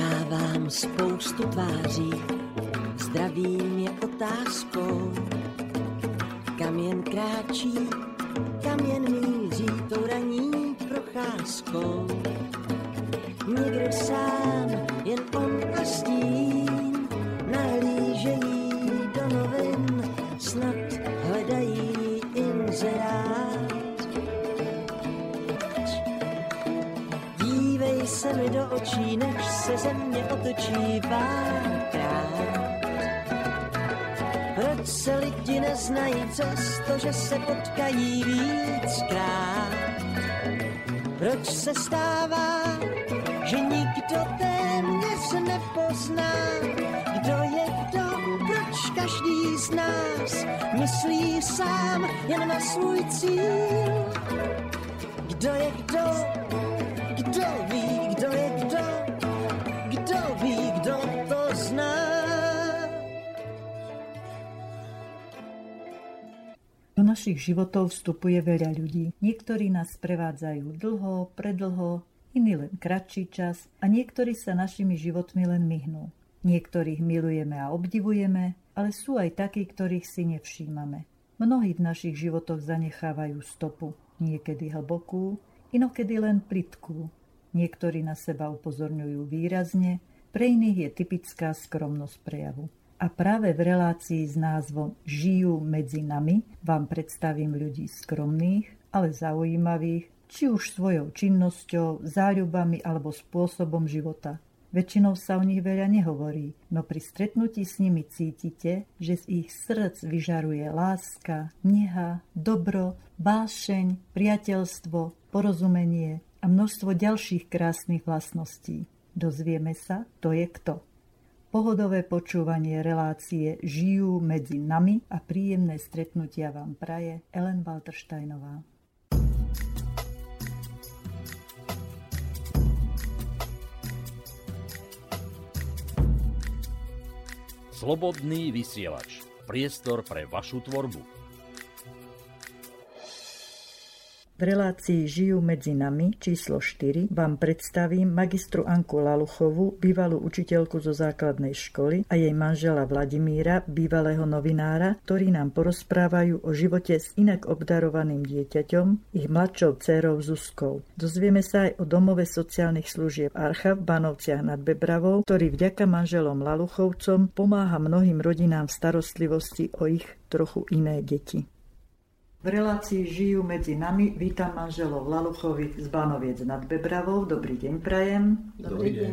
Poznávám spoustu tváří, zdravím je otázkou. Kam jen kráčí, kam jen míří tou ranní procházkou. Někdo sám, jen on a stín, nahlížejí do novin, snad hledají inzerát. Dívej se mi do očí, než se země otočí párkrát. Proč se lidi neznají, přestože se potkají víckrát? Proč se stává, že nikdo téměř nepozná, kdo je kdo, proč každý z nás myslí sám jen na svůj cíl? Kdo je kdo, kdo ví, kdo je kdo ví, kdo to zná? Do našich životov vstupuje veľa ľudí. Niektorí nás prevádzajú dlho, predlho, iní len kratší čas a niektorí sa našimi životmi len myhnú. Niektorých milujeme a obdivujeme, ale sú aj takí, ktorých si nevšímame. Mnohí v našich životoch zanechávajú stopu, niekedy hlbokú, inokedy len plytkú. Niektorí na seba upozorňujú výrazne, pre iných je typická skromnosť prejavu. A práve v relácii s názvom Žijú medzi nami vám predstavím ľudí skromných, ale zaujímavých, či už svojou činnosťou, záľubami alebo spôsobom života. Väčšinou sa o nich veľa nehovorí, no pri stretnutí s nimi cítite, že z ich srdc vyžaruje láska, neha, dobro, vášeň, priateľstvo, porozumenie a množstvo ďalších krásnych vlastností. Dozvieme sa, to je kto. Pohodové počúvanie relácie Žijú medzi nami a príjemné stretnutia vám praje Ellen Waltersteinová. Slobodný vysielač. Priestor pre vašu tvorbu. V relácii Žijú medzi nami číslo 4 vám predstavím magistru Anku Laluchovú, bývalú učiteľku zo základnej školy a jej manžela Vladimíra, bývalého novinára, ktorí nám porozprávajú o živote s inak obdarovaným dieťaťom, ich mladšou dcérou Zuzkou. Dozvieme sa aj o domove sociálnych služieb Archa v Banovciach nad Bebravou, ktorý vďaka manželom Laluchovcom pomáha mnohým rodinám v starostlivosti o ich trochu iné deti. V relácii Žijú medzi nami vítam manželov Laluchovi z Banoviec nad Bebravou. Dobrý deň prajem. Dobrý deň.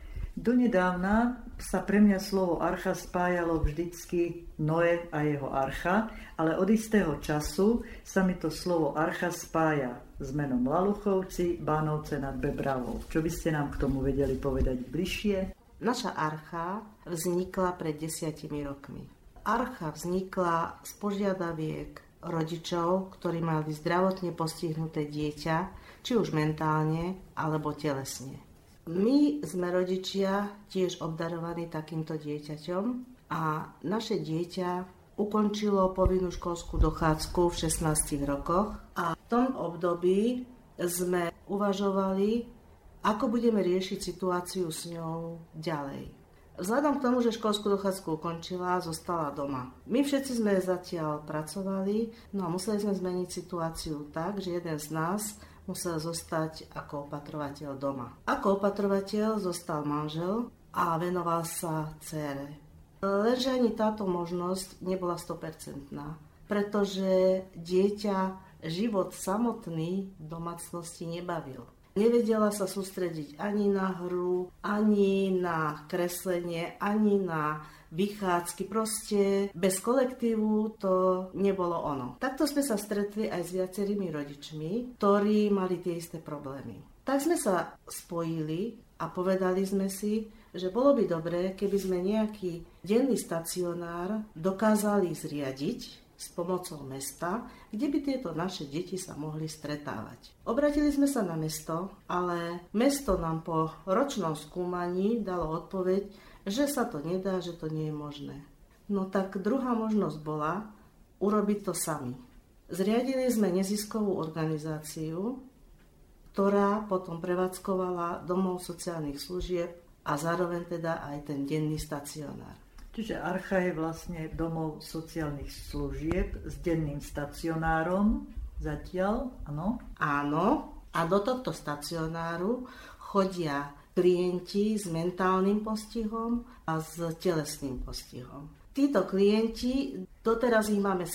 Donedávna sa pre mňa slovo archa spájalo vždycky Noé a jeho archa, ale od istého času sa mi to slovo archa spája s menom Laluchovci, Banovce nad Bebravou. Čo by ste nám k tomu vedeli povedať bližšie? Naša archa vznikla pred 10 rokmi. Archa vznikla z požiadaviek rodičov, ktorí mali zdravotne postihnuté dieťa, či už mentálne alebo telesne. My sme rodičia tiež obdarovaní takýmto dieťaťom a naše dieťa ukončilo povinnú školskú dochádzku v 16 rokoch a v tom období sme uvažovali, ako budeme riešiť situáciu s ňou ďalej. Vzhľadom k tomu, že školskú dochádzku ukončila, zostala doma. My všetci sme zatiaľ pracovali, no a museli sme zmeniť situáciu tak, že jeden z nás musel zostať ako opatrovateľ doma. Ako opatrovateľ zostal manžel a venoval sa dcére. Lenže ani táto možnosť nebola 100%, pretože dieťa život samotný v domácnosti nebavil. Nevedela sa sústrediť ani na hru, ani na kreslenie, ani na vychádzky. Proste bez kolektívu to nebolo ono. Takto sme sa stretli aj s viacerými rodičmi, ktorí mali tie isté problémy. Tak sme sa spojili a povedali sme si, že bolo by dobré, keby sme nejaký denný stacionár dokázali zriadiť s pomocou mesta, kde by tieto naše deti sa mohli stretávať. Obratili sme sa na mesto, ale mesto nám po ročnom skúmaní dalo odpoveď, že sa to nedá, že to nie je možné. No tak druhá možnosť bola urobiť to sami. Zriadili sme neziskovú organizáciu, ktorá potom prevádzkovala domov sociálnych služieb a zároveň teda aj ten denný stacionár. Čiže Archa je vlastne domov sociálnych služieb s denným stacionárom zatiaľ, áno? Áno, a do tohto stacionáru chodia klienti s mentálnym postihom a s telesným postihom. Títo klienti, doteraz ich máme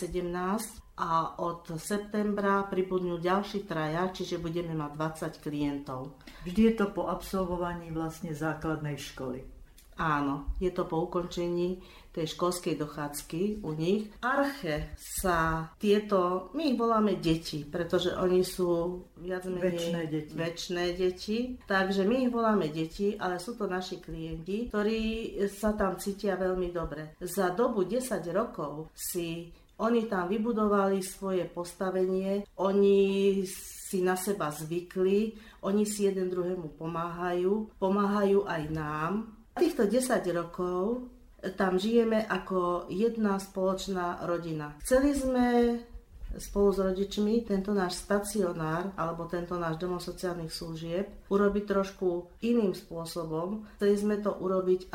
17 a od septembra pribudnú ďalší 3, čiže budeme mať 20 klientov. Vždy je to po absolvovaní vlastne základnej školy. Áno, je to po ukončení tej školskej dochádzky u nich. Arche sa tieto, my ich voláme deti, pretože oni sú viac menej večné deti. Takže my ich voláme deti, ale sú to naši klienti, ktorí sa tam cítia veľmi dobre. Za dobu 10 rokov oni tam vybudovali svoje postavenie, oni si na seba zvykli, oni si jeden druhému pomáhajú aj nám. Týchto 10 rokov tam žijeme ako jedna spoločná rodina. Chceli sme spolu s rodičmi tento náš stacionár alebo tento náš domov sociálnych služieb urobiť trošku iným spôsobom. Chceli sme to urobiť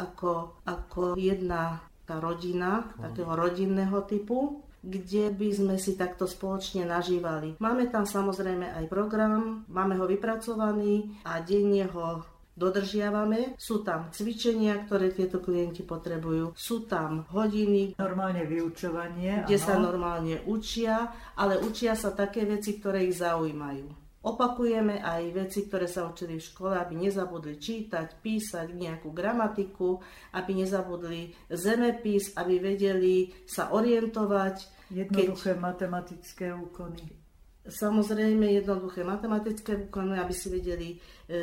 ako jedna tá rodina, takého rodinného typu, kde by sme si takto spoločne nažívali. Máme tam samozrejme aj program, máme ho vypracovaný a denne ho dodržiavame. Sú tam cvičenia, ktoré tieto klienti potrebujú. Sú tam hodiny, normálne vyučovanie, kde sa normálne učia, ale učia sa také veci, ktoré ich zaujímajú. Opakujeme aj veci, ktoré sa učili v škole, aby nezabudli čítať, písať nejakú gramatiku, aby nezabudli zemepis, aby vedeli sa orientovať. Jednoduché matematické úkony. Samozrejme jednoduché matematické úkony, aby si vedeli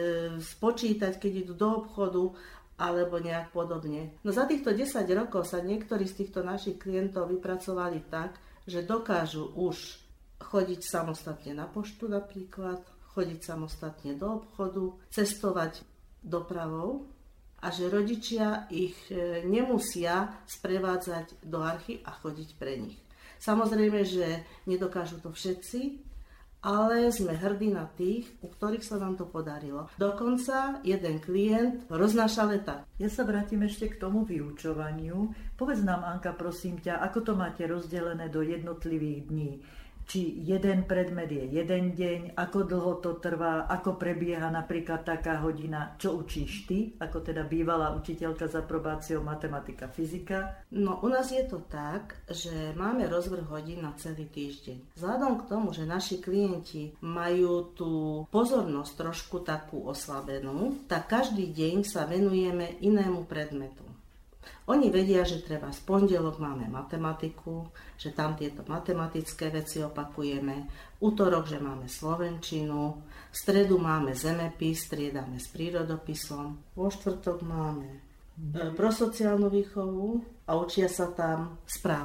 spočítať, keď idú do obchodu alebo nejak podobne. No za týchto 10 rokov sa niektorí z týchto našich klientov vypracovali tak, že dokážu už chodiť samostatne na poštu napríklad, chodiť samostatne do obchodu, cestovať dopravou a že rodičia ich nemusia sprevádzať do Archy a chodiť pre nich. Samozrejme, že nedokážu to všetci, ale sme hrdí na tých, u ktorých sa nám to podarilo. Dokonca jeden klient roznáša leták. Ja sa vrátim ešte k tomu vyučovaniu. Povedz nám, Anka, prosím ťa, ako to máte rozdelené do jednotlivých dní? Či jeden predmet je jeden deň, ako dlho to trvá, ako prebieha napríklad taká hodina, čo učíš ty, ako teda bývalá učiteľka za aprobáciou matematika, fyzika? No u nás je to tak, že máme rozvrh hodín na celý týždeň. Vzhľadom k tomu, že naši klienti majú tú pozornosť trošku takú oslabenú, tak každý deň sa venujeme inému predmetu. Oni vedia, že treba v pondelok máme matematiku, že tam tieto matematické veci opakujeme, utorok, že máme slovenčinu, v stredu máme zemepis, striedame s prírodopisom, vo štvrtok máme prosociálnu výchovu a učia sa tam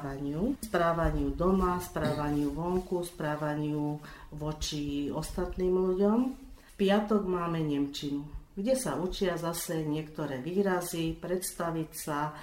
správaniu doma, správaniu vonku, správaniu voči ostatným ľuďom. V piatok máme nemčinu, kde sa učia zase niektoré výrazy, predstaviť sa,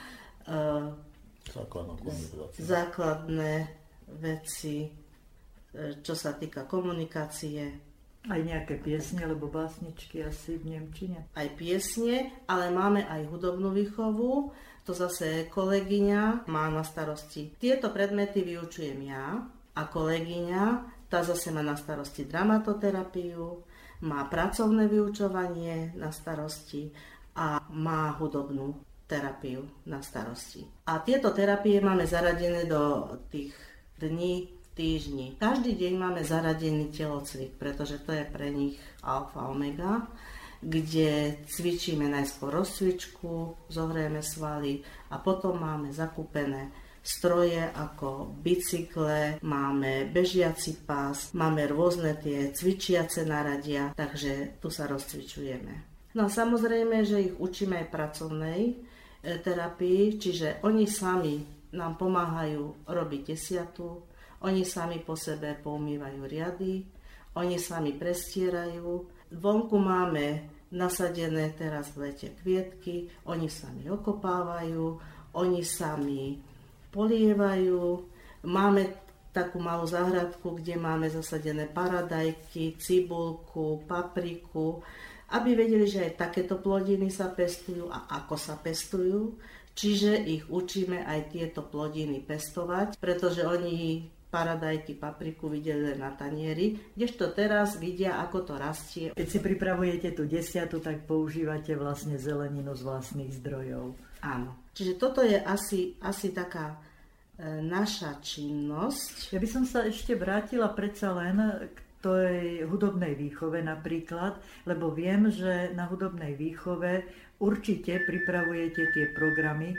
základné veci, čo sa týka komunikácie. Aj nejaké piesne, alebo básničky asi v nemčine. Aj piesne, ale máme aj hudobnú výchovu, to zase kolegyňa má na starosti. Tieto predmety vyučujem ja a kolegyňa, tá zase má na starosti dramatoterapiu, má pracovné vyučovanie na starosti a má hudobnú terapiu na starosti. A tieto terapie máme zaradené do tých dní v týždni. Každý deň máme zaradený telocvik, pretože to je pre nich alfa omega, kde cvičíme najskôr rozcvičku, zohrieme svaly a potom máme zakúpené stroje ako bicykle, máme bežiaci pás, máme rôzne tie cvičiace naradia, takže tu sa rozcvičujeme. No a samozrejme, že ich učíme aj pracovnej terapii, čiže oni sami nám pomáhajú robiť desiatu, oni sami po sebe poumývajú riady, oni sami prestierajú. Vonku máme nasadené teraz v lete kvietky, oni sami okopávajú, oni sami polievajú. Máme takú malú záhradku, kde máme zasadené paradajky, cibulku, papriku aby vedeli, že aj takéto plodiny sa pestujú a ako sa pestujú. Čiže ich učíme aj tieto plodiny pestovať, pretože oni paradajky, papriku videli na tanieri, kdežto teraz vidia, ako to rastie. Keď si pripravujete tú 10, tak používate vlastne zeleninu z vlastných zdrojov. Áno. Čiže toto je asi taká naša činnosť. Ja by som sa ešte vrátila predsa len k tej hudobnej výchove napríklad, lebo viem, že na hudobnej výchove určite pripravujete tie programy.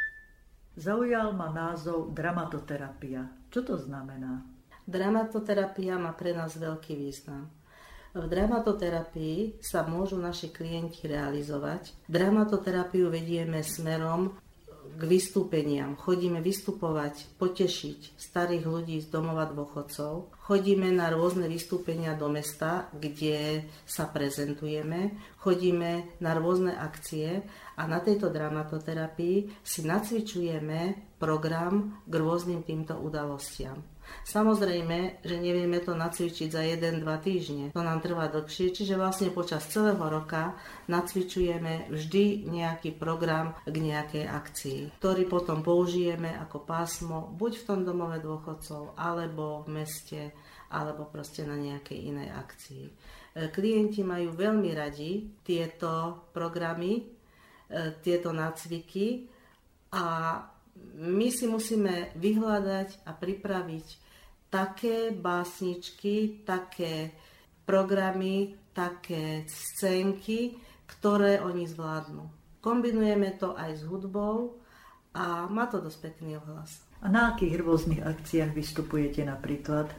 Zaujal ma názov dramatoterapia. Čo to znamená? Dramatoterapia má pre nás veľký význam. V dramatoterapii sa môžu naši klienti realizovať. Dramatoterapiu vedieme smerom k vystúpeniam. Chodíme vystupovať, potešiť starých ľudí z domova dôchodcov. Chodíme na rôzne vystúpenia do mesta, kde sa prezentujeme. Chodíme na rôzne akcie a na tejto dramatoterapii si nacvičujeme program k rôznym týmto udalostiam. Samozrejme, že nevieme to nacvičiť za 1-2 týždne. To nám trvá dlhšie, čiže vlastne počas celého roka nacvičujeme vždy nejaký program k nejakej akcii, ktorý potom použijeme ako pásmo buď v tom domove dôchodcov, alebo v meste, alebo proste na nejakej inej akcii. Klienti majú veľmi radi tieto programy, tieto nácviky a my si musíme vyhľadať a pripraviť také básničky, také programy, také scénky, ktoré oni zvládnu. Kombinujeme to aj s hudbou a má to dosť pekný ohlas. A na akých rôznych akciách vystupujete napríklad?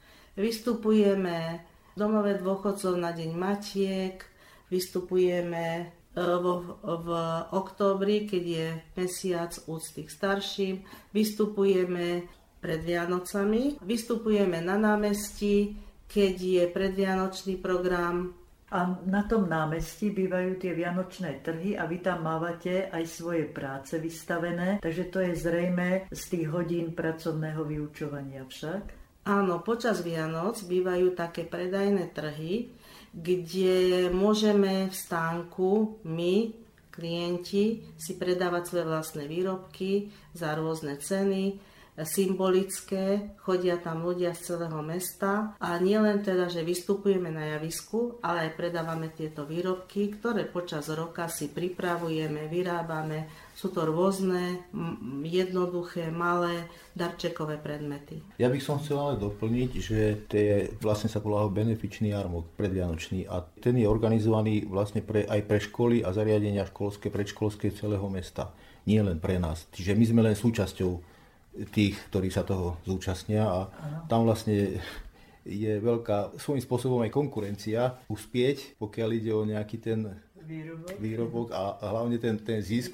Vystupujeme v domove dôchodcov na Deň Matiek, vystupujeme v októbri, keď je mesiac úcty k starším, vystupujeme pred Vianocami, vystupujeme na námestí, keď je predvianočný program. A na tom námestí bývajú tie vianočné trhy a vy tam mávate aj svoje práce vystavené, takže to je zrejme z tých hodín pracovného vyučovania však? Áno, počas Vianoc bývajú také predajné trhy, kde môžeme v stánku my, klienti, si predávať svoje vlastné výrobky za rôzne ceny, symbolické, chodia tam ľudia z celého mesta a nielen teda, že vystupujeme na javisku, ale aj predávame tieto výrobky, ktoré počas roka si pripravujeme, vyrábame. Sú to rôzne, jednoduché, malé darčekové predmety. Ja bych som chcel ale doplniť, že to je, vlastne sa volá benefičný jarmok predvianočný a ten je organizovaný vlastne aj pre školy a zariadenia školské, predškolské celého mesta. Nie len pre nás. Čiže my sme len súčasťou tých, ktorí sa toho zúčastnia a tam vlastne je veľká svojím spôsobom aj konkurencia uspieť, pokiaľ ide o nejaký ten výrobok a hlavne ten zisk,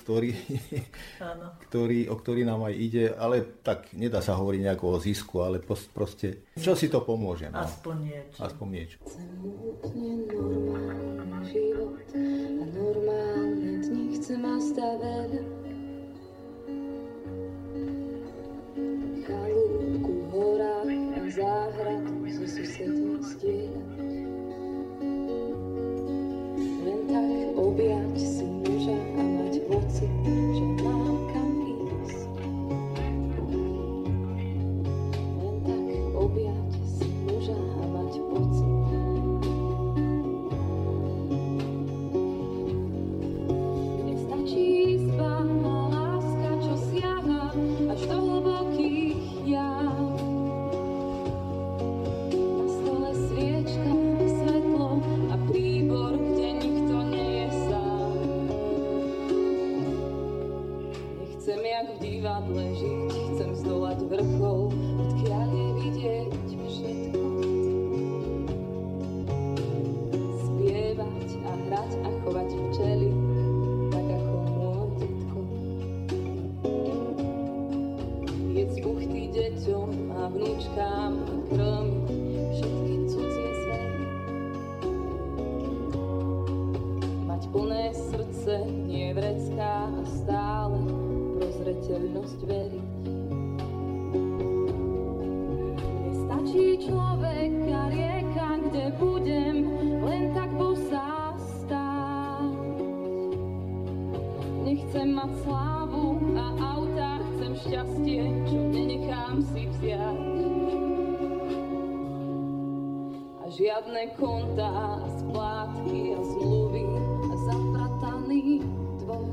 o ktorý nám aj ide, ale tak nedá sa hovoriť nejako o zisku, ale proste čo si to pomôže. No? Aspoň niečo. Chcem úplne normálny život a normálne dni chcem a veľa. Chalúbku v horách a záhradu so susedmi zdieľať. Len tak objať si muža a mať pocit, že mám kam ísť. Len tak objať si muža a mať pocit. Mne stačí izba a láska, čo siaha až do hlbokých jam. Na stole sviečka a svetlo a príbor, kde nikto nie je sám. Nechcem jak v divadle žiť, chcem zdolať vrchol, odkiaľ je vidieť všetko. Spievať a hrať a chovať včely, tak ako môj detko. Jedz buchty deťom a vnúčkám a krmiť všetky cudzie zvery. Mať plné srdce, nie vrecká a stále prozreteľnosť veriť. Nestačí človek a rieka, kde budem len tak bosá stáť. Chcem mať slávu a auta, chcem šťastie, čo nenechám si vziať. A žiadne kontá a splátky a zmluvy a zaprataný dvor.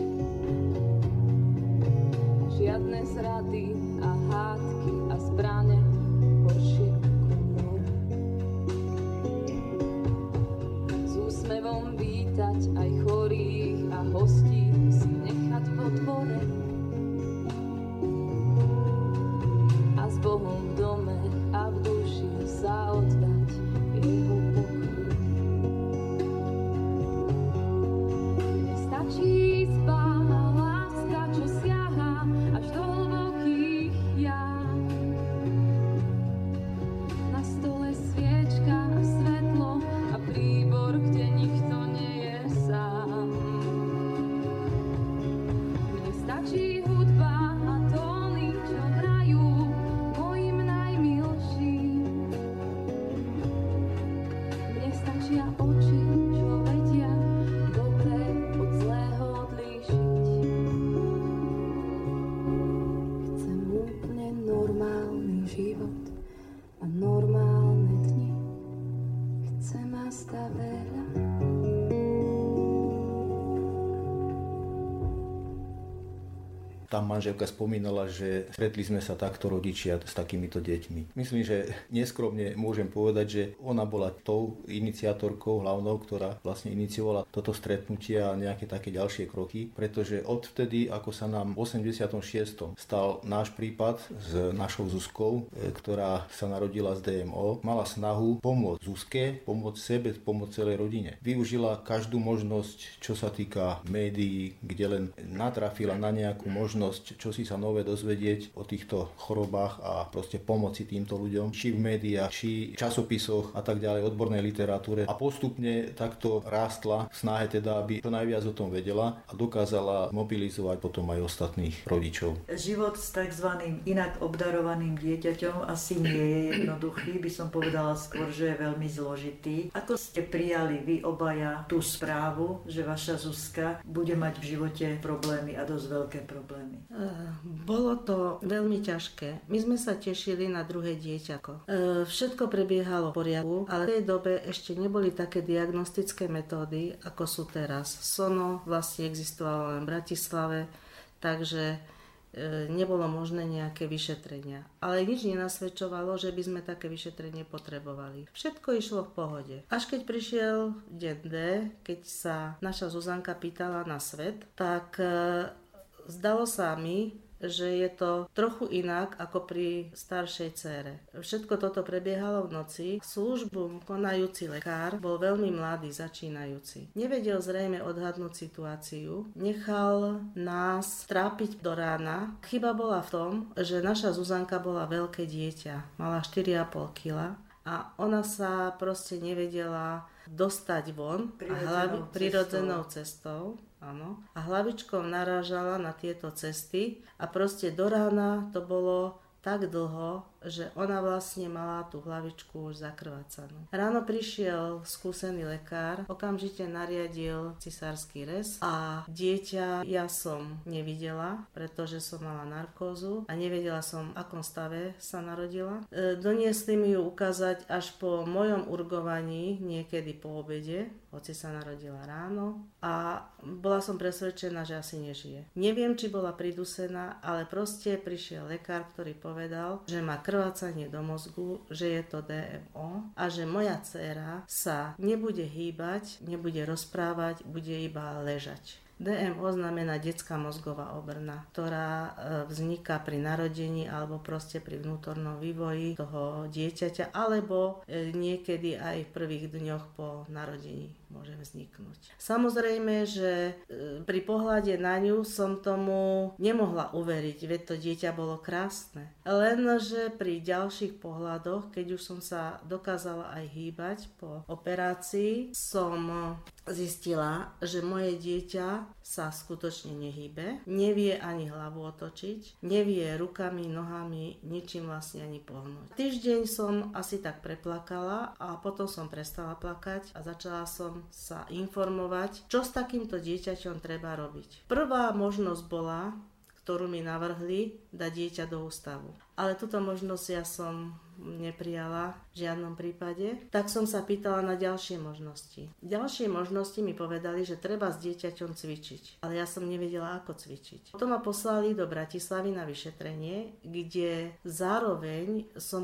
A žiadne zrady a hádky a zbrane horšie ako mor. S úsmevom vítať aj chorých a hostí si nechať vo dvore. A s Bohom v dome a v duši sa oddať jeho pokoj. Nestačí izba a láska, čo siaha až do hlbokých jam. Na stole sviečka a svetlo a príbor, kde nikto nie je sám. Mne stačí hudba a tóny, čo hrajú mojim najmilším. Mne stačia oči, čo vedia dobré od zlého odlíšiť. Chcem úplne normálny život a normálne dni. Chcem asta veľa. Tá manželka spomínala, že stretli sme sa takto rodičia s takýmito deťmi. Myslím, že neskromne môžem povedať, že ona bola tou iniciátorkou hlavnou, ktorá vlastne iniciovala toto stretnutie a nejaké také ďalšie kroky, pretože odvtedy, ako sa nám v 86. stal náš prípad s našou Zuzkou, ktorá sa narodila z DMO, mala snahu pomôcť Zuzke, pomôcť sebe, pomôcť celej rodine. Využila každú možnosť, čo sa týka médií, kde len natrafila na nejakú možnosť, čo si sa nové dozvedieť o týchto chorobách a proste pomoci týmto ľuďom, či v médiách, či v časopisoch a tak ďalej, odbornej literatúre. A postupne takto rástla v snahe teda, aby čo najviac o tom vedela a dokázala mobilizovať potom aj ostatných rodičov. Život s takzvaným inak obdarovaným dieťaťom asi nie je jednoduchý, by som povedala skôr, že je veľmi zložitý. Ako ste prijali vy obaja tú správu, že vaša Zuzka bude mať v živote problémy a dosť veľké problémy? Bolo to veľmi ťažké. My sme sa tešili na druhé dieťako. Všetko prebiehalo v poriadku, ale v tej dobe ešte neboli také diagnostické metódy, ako sú teraz. SONO vlastne existovalo len v Bratislave, takže nebolo možné nejaké vyšetrenia. Ale nič nenasvedčovalo, že by sme také vyšetrenie potrebovali. Všetko išlo v pohode. Až keď prišiel deň D, keď sa naša Zuzanka pýtala na svet, tak zdalo sa mi, že je to trochu inak ako pri staršej dcére. Všetko toto prebiehalo v noci. Službu konajúci lekár bol veľmi mladý, začínajúci. Nevedel zrejme odhadnúť situáciu. Nechal nás trápiť do rána. Chyba bola v tom, že naša Zuzanka bola veľké dieťa. Mala 4,5 kg a ona sa proste nevedela dostať von prirodzenou cestou. Áno. A hlavičkou narážala na tieto cesty a proste do rána to bolo tak dlho, že ona vlastne mala tú hlavičku už zakrvácanú. Ráno prišiel skúsený lekár, okamžite nariadil cisársky rez a dieťa ja som nevidela, pretože som mala narkózu a nevedela som, v akom stave sa narodila. Doniesli mi ju ukázať až po mojom urgovaní, niekedy po obede, hoci sa narodila ráno a bola som presvedčená, že asi nežije. Neviem, či bola pridusená, ale proste prišiel lekár, ktorý povedal, že má krvácanie do mozgu, že je to DMO a že moja dcéra sa nebude hýbať, nebude rozprávať, bude iba ležať. DMO znamená detská mozgová obrna, ktorá vzniká pri narodení alebo proste pri vnútornom vývoji toho dieťaťa alebo niekedy aj v prvých dňoch po narodení môže vzniknúť. Samozrejme, že pri pohľade na ňu som tomu nemohla uveriť, veď to dieťa bolo krásne. Lenže pri ďalších pohľadoch, keď už som sa dokázala aj hýbať po operácii, som zistila, že moje dieťa sa skutočne nehýbe, nevie ani hlavu otočiť, nevie rukami, nohami, ničím vlastne ani pohnúť. Týždeň som asi tak preplakala a potom som prestala plakať a začala som som sa informovať, čo s takýmto dieťaťom treba robiť. Prvá možnosť bola, ktorú mi navrhli, dať dieťa do ústavu. Ale túto možnosť ja som neprijala v žiadnom prípade. Tak som sa pýtala na ďalšie možnosti. Ďalšie možnosti mi povedali, že treba s dieťaťom cvičiť. Ale ja som nevedela, ako cvičiť. Potom ma poslali do Bratislavy na vyšetrenie, kde zároveň som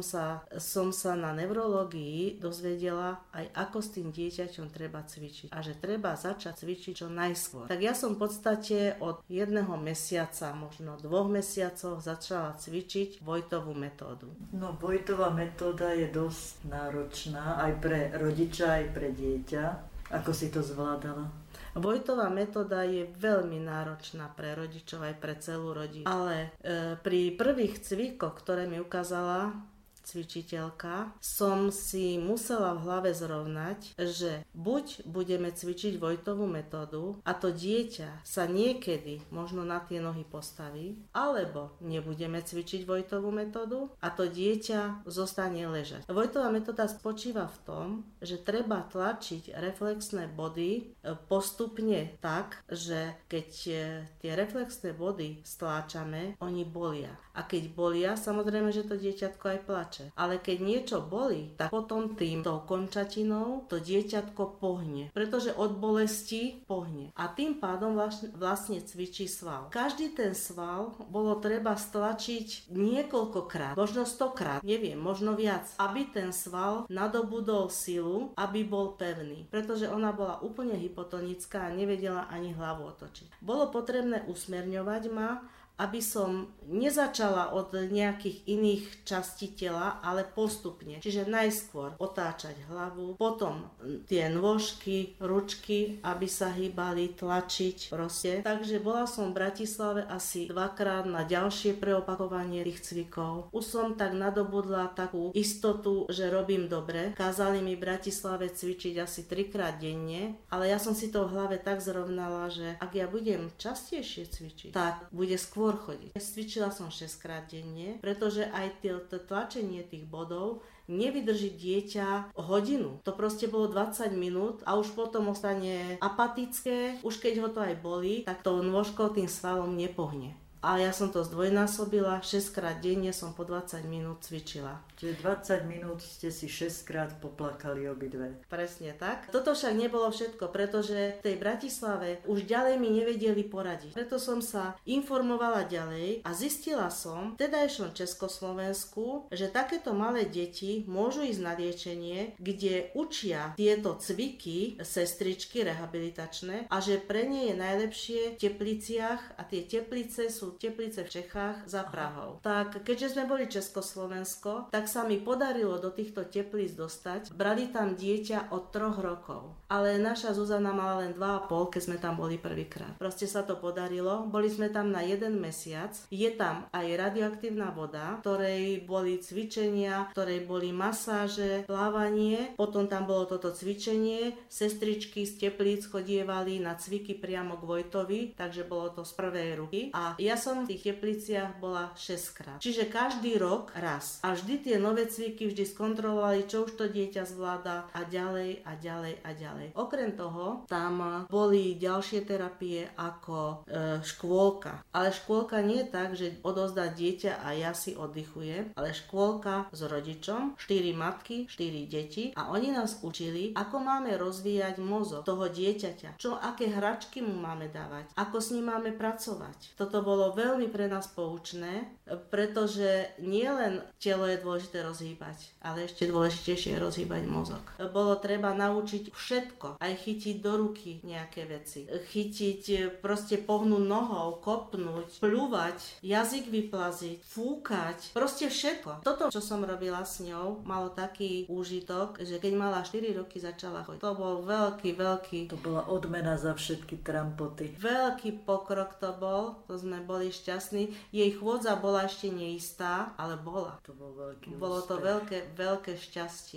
sa na neurológii dozvedela aj, ako s tým dieťaťom treba cvičiť. A že treba začať cvičiť čo najskôr. Tak ja som v podstate od 1 mesiaca, možno 2 mesiacov začala cvičiť Vojtovú metódu. No, Vojtová metóda je dosť náročná aj pre rodiča, aj pre dieťa. Ako si to zvládala? Vojtová metóda je veľmi náročná pre rodičov aj pre celú rodinu. Ale pri prvých cvikoch, ktoré mi ukázala cvičiteľka, som si musela v hlave zrovnať, že buď budeme cvičiť Vojtovú metódu a to dieťa sa niekedy možno na tie nohy postaví, alebo nebudeme cvičiť Vojtovú metódu a to dieťa zostane ležať. Vojtová metóda spočíva v tom, že treba tlačiť reflexné body postupne tak, že keď tie reflexné body stláčame, oni bolia. A keď bolia, samozrejme, že to dieťatko aj plače. Ale keď niečo bolí, tak potom tou končatinou to dieťatko pohne. Pretože od bolesti pohne. A tým pádom vlastne cvičí sval. Každý ten sval bolo treba stlačiť niekoľkokrát, možno 100-krát, neviem, možno viac, aby ten sval nadobudol silu, aby bol pevný. Pretože ona bola úplne hypotonická a nevedela ani hlavu otočiť. Bolo potrebné usmerňovať ma, aby som nezačala od nejakých iných častí tela, ale postupne. Čiže najskôr otáčať hlavu, potom tie nôžky, ručky, aby sa hýbali, tlačiť proste. Takže bola som v Bratislave asi 2-krát na ďalšie preopakovanie tých cvikov. Už som tak nadobudla takú istotu, že robím dobre. Kázali mi v Bratislave cvičiť asi 3-krát denne, ale ja som si to v hlave tak zrovnala, že ak ja budem častejšie cvičiť, tak bude skôr chodiť. Cvičila som 6-krát denne, pretože aj to tlačenie tých bodov nevydrží dieťa hodinu. To proste bolo 20 minút a už potom ostane apatické. Už keď ho to aj bolí, tak tou nôžkou, tým svalom nepohne. A ja som to zdvojnásobila, 6-krát denne som po 20 minút cvičila. Čiže 20 minút ste si 6-krát poplakali obidve. Presne tak. Toto však nebolo všetko, pretože v tej Bratislave už ďalej mi nevedeli poradiť. Preto som sa informovala ďalej a zistila som v tedajšom Československu, že takéto malé deti môžu ísť na liečenie, kde učia tieto cviky, sestričky rehabilitačné a že pre ne je najlepšie v Tepliciach a tie Teplice sú Teplice v Čechách za Prahou. Tak keďže sme boli Československo, tak sa mi podarilo do týchto Teplíc dostať. Brali tam dieťa od 3 rokov. Ale naša Zuzana mala len 2,5, keď sme tam boli prvýkrát. Proste sa to podarilo. Boli sme tam na 1 mesiac. Je tam aj radioaktívna voda, ktorej boli cvičenia, ktorej boli masáže, plávanie. Potom tam bolo toto cvičenie. Sestričky z Teplíc chodievali na cviky priamo k Vojtovi, takže bolo to z prvej ruky. A ja som v tých Tepliciach bola 6-krát. Čiže každý rok raz. A vždy tie nové cviky vždy skontrolovali, čo už to dieťa zvláda a ďalej a ďalej a ďalej. Okrem toho, tam boli ďalšie terapie ako škôlka. Ale škôlka nie je tak, že odozdá dieťa a ja si oddychujem, ale škôlka s rodičom, 4 matky, 4 deti a oni nás učili, ako máme rozvíjať mozog toho dieťaťa, aké hračky mu máme dávať, ako s ním máme pracovať. Toto bolo veľmi pre nás poučné, pretože nielen telo je dôležité rozhýbať, ale ešte dôležitejšie je rozhýbať mozog. Bolo treba naučiť všetko, aj chytiť do ruky nejaké veci. Chytiť, proste pohnúť nohou, kopnúť, pľúvať, jazyk vyplaziť, fúkať, proste všetko. Toto, čo som robila s ňou, malo taký úžitok, že keď mala 4 roky, začala chodiť. To bol veľký. To bola odmena za všetky trampoty. Veľký pokrok to bol, to sme boli šťastní. Jej chôdza bola ešte neistá, ale bola. To bol veľký Bolo to veľké šťastie.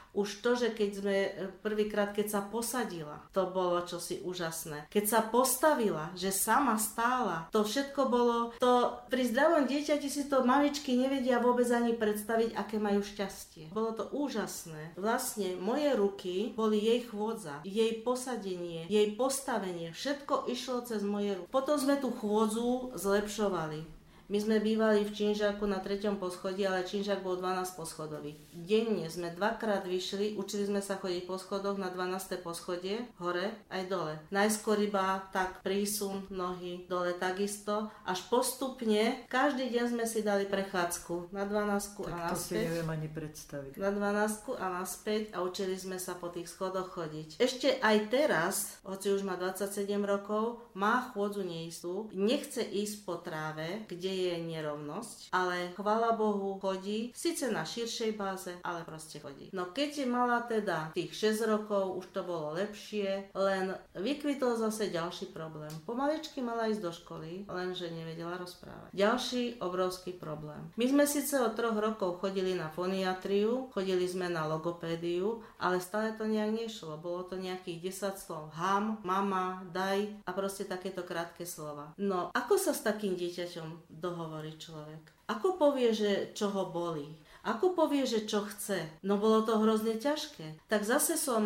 Už to, že keď sme prvýkrát, keď sa posadila, to bolo čosi úžasné. Keď sa postavila, že sama stála, to všetko bolo, to pri zdravom dieťati si to mamičky nevedia vôbec ani predstaviť, aké majú šťastie. Bolo to úžasné. Vlastne moje ruky boli jej chôdza, jej posadenie, jej postavenie, všetko išlo cez moje ruky. Potom sme tú chôdzu zlepšovali. My sme bývali v Činžaku na 3. poschodí, ale Činžak bol 12 poschodový. Denne sme 2-krát vyšli, učili sme sa chodiť po schodoch na 12. poschodie, hore aj dole. Najskôr iba tak prísun nohy, dole takisto, až postupne každý deň sme si dali prechádzku na 12 a naspäť. To si neviem ani predstaviť. Na 12 a naspäť a učili sme sa po tých schodoch chodiť. Ešte aj teraz, hoci už má 27 rokov, má chôdzu neistú, nechce ísť po tráve, kde je nerovnosť, ale chvála Bohu chodí, síce na širšej báze, ale proste chodí. No keď mala teda tých 6 rokov, už to bolo lepšie, len vykvitol zase ďalší problém. Pomaličky mala ísť do školy, lenže nevedela rozprávať. Ďalší obrovský problém. My sme síce od 3 rokov chodili na foniatriu, chodili sme na logopédiu, ale stále to nejak nešlo. Bolo to nejakých 10 slov. Ham, mama, daj a proste takéto krátke slova. No, ako sa s takým dieťaťom dohovorí človek? Ako povie, že čo ho bolí? Ako povie, že čo chce? No bolo to hrozne ťažké. Tak zase som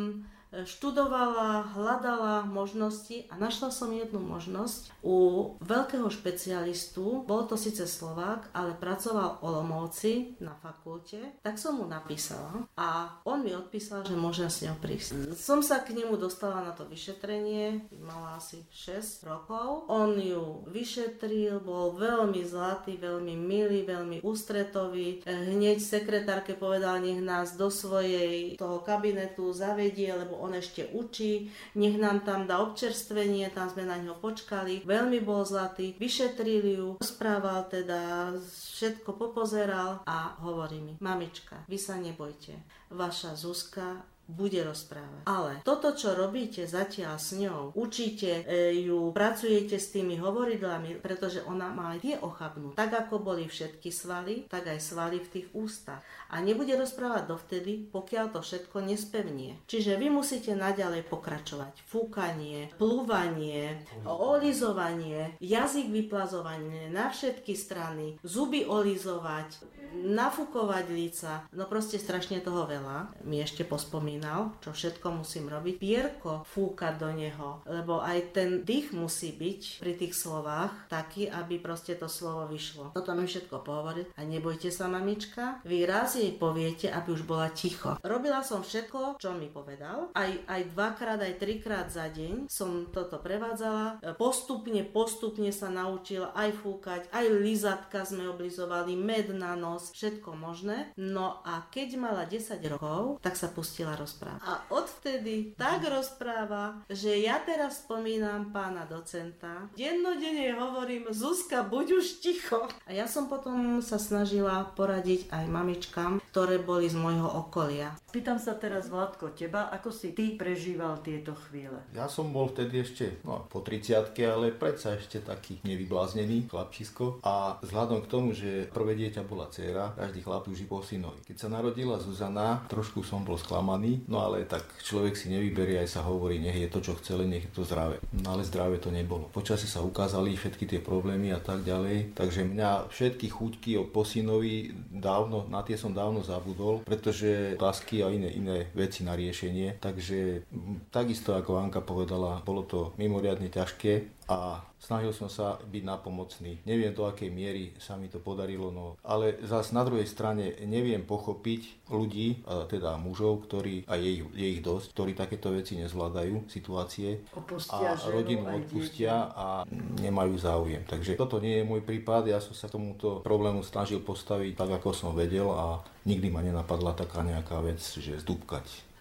študovala, hľadala možnosti a našla som jednu možnosť u veľkého špecialistu. Bol to síce Slovák, ale pracoval v Olomouci na fakulte. Tak som mu napísala a on mi odpísal, že môžem s ňou prísť. Som sa k nemu dostala na to vyšetrenie, mala asi 6 rokov. On ju vyšetril, bol veľmi zlatý, veľmi milý, veľmi ústretový. Hneď sekretárke povedal, nech nás do svojej toho kabinetu zavedie, lebo on ešte učí, nech nám tam dá občerstvenie, tam sme na ňo počkali. Veľmi bol zlatý, vyšetrili ju, rozprával teda, všetko popozeral a hovorí mi, mamička, vy sa nebojte, vaša Zuzka bude rozprávať. Ale toto, čo robíte zatiaľ s ňou, učíte ju, pracujete s tými hovoridlami, pretože ona má aj tie ochabnúť. Tak ako boli všetky svaly, tak aj svaly v tých ústach. A nebude rozprávať dovtedy, pokiaľ to všetko nespevnie. Čiže vy musíte naďalej pokračovať. Fúkanie, plúvanie, olizovanie, jazyk vyplazovanie na všetky strany, zuby olizovať, nafúkovať líca. No proste strašne toho veľa. Mi ešte pospomínal, čo všetko musím robiť. Pierko fúkať do neho, lebo aj ten dých musí byť pri tých slovách taký, aby proste to slovo vyšlo. Toto mi všetko pohovoril a nebojte sa, mamička, vy raz jej poviete, aby už bola ticho. Robila som všetko, čo mi povedal. Aj 2-krát, aj 3-krát za deň som toto prevádzala. Postupne sa naučila aj fúkať, aj lizatka sme oblizovali, med na nos, všetko možné. No a keď mala 10 rokov, tak sa pustila rozprávať. A odvtedy tak rozpráva, že ja teraz spomínam pána docenta. Dennodenne hovorím, Zuzka, buď už ticho. A ja som potom sa snažila poradiť aj mamičkám, ktoré boli z môjho okolia. Pýtam sa teraz, Vladko, teba, ako si ty prežíval tieto chvíle? Ja som bol vtedy ešte po 30-ke, ale predsa ešte taký nevybláznený chlapčisko. A vzhľadom k tomu, že prvé dieťa bola dcéra, každý chlap túži po synovi. Keď sa narodila Zuzana, trošku som bol sklamaný, no ale tak človek si nevyberie, aj sa hovorí, nech je to, čo chce, len nech je to zdravé. No ale zdravé to nebolo. Počasie sa ukázali všetky tie problémy a tak ďalej, takže mňa všetky chuťky po synovi na tie som dávno zabudol, pretože otázky a iné veci na riešenie. Takže takisto ako Anka povedala, bolo to mimoriadne ťažké a snažil som sa byť napomocný. Neviem, do akej miery sa mi to podarilo, no ale zase na druhej strane neviem pochopiť ľudí, teda mužov, ktorí, a je ich dosť, ktorí takéto veci nezvládajú, situácie opustia a rodinu odpustia a nemajú záujem. Takže toto nie je môj prípad, ja som sa tomuto problému snažil postaviť tak, ako som vedel a nikdy ma nenapadla taká nejaká vec, že zdúbkať.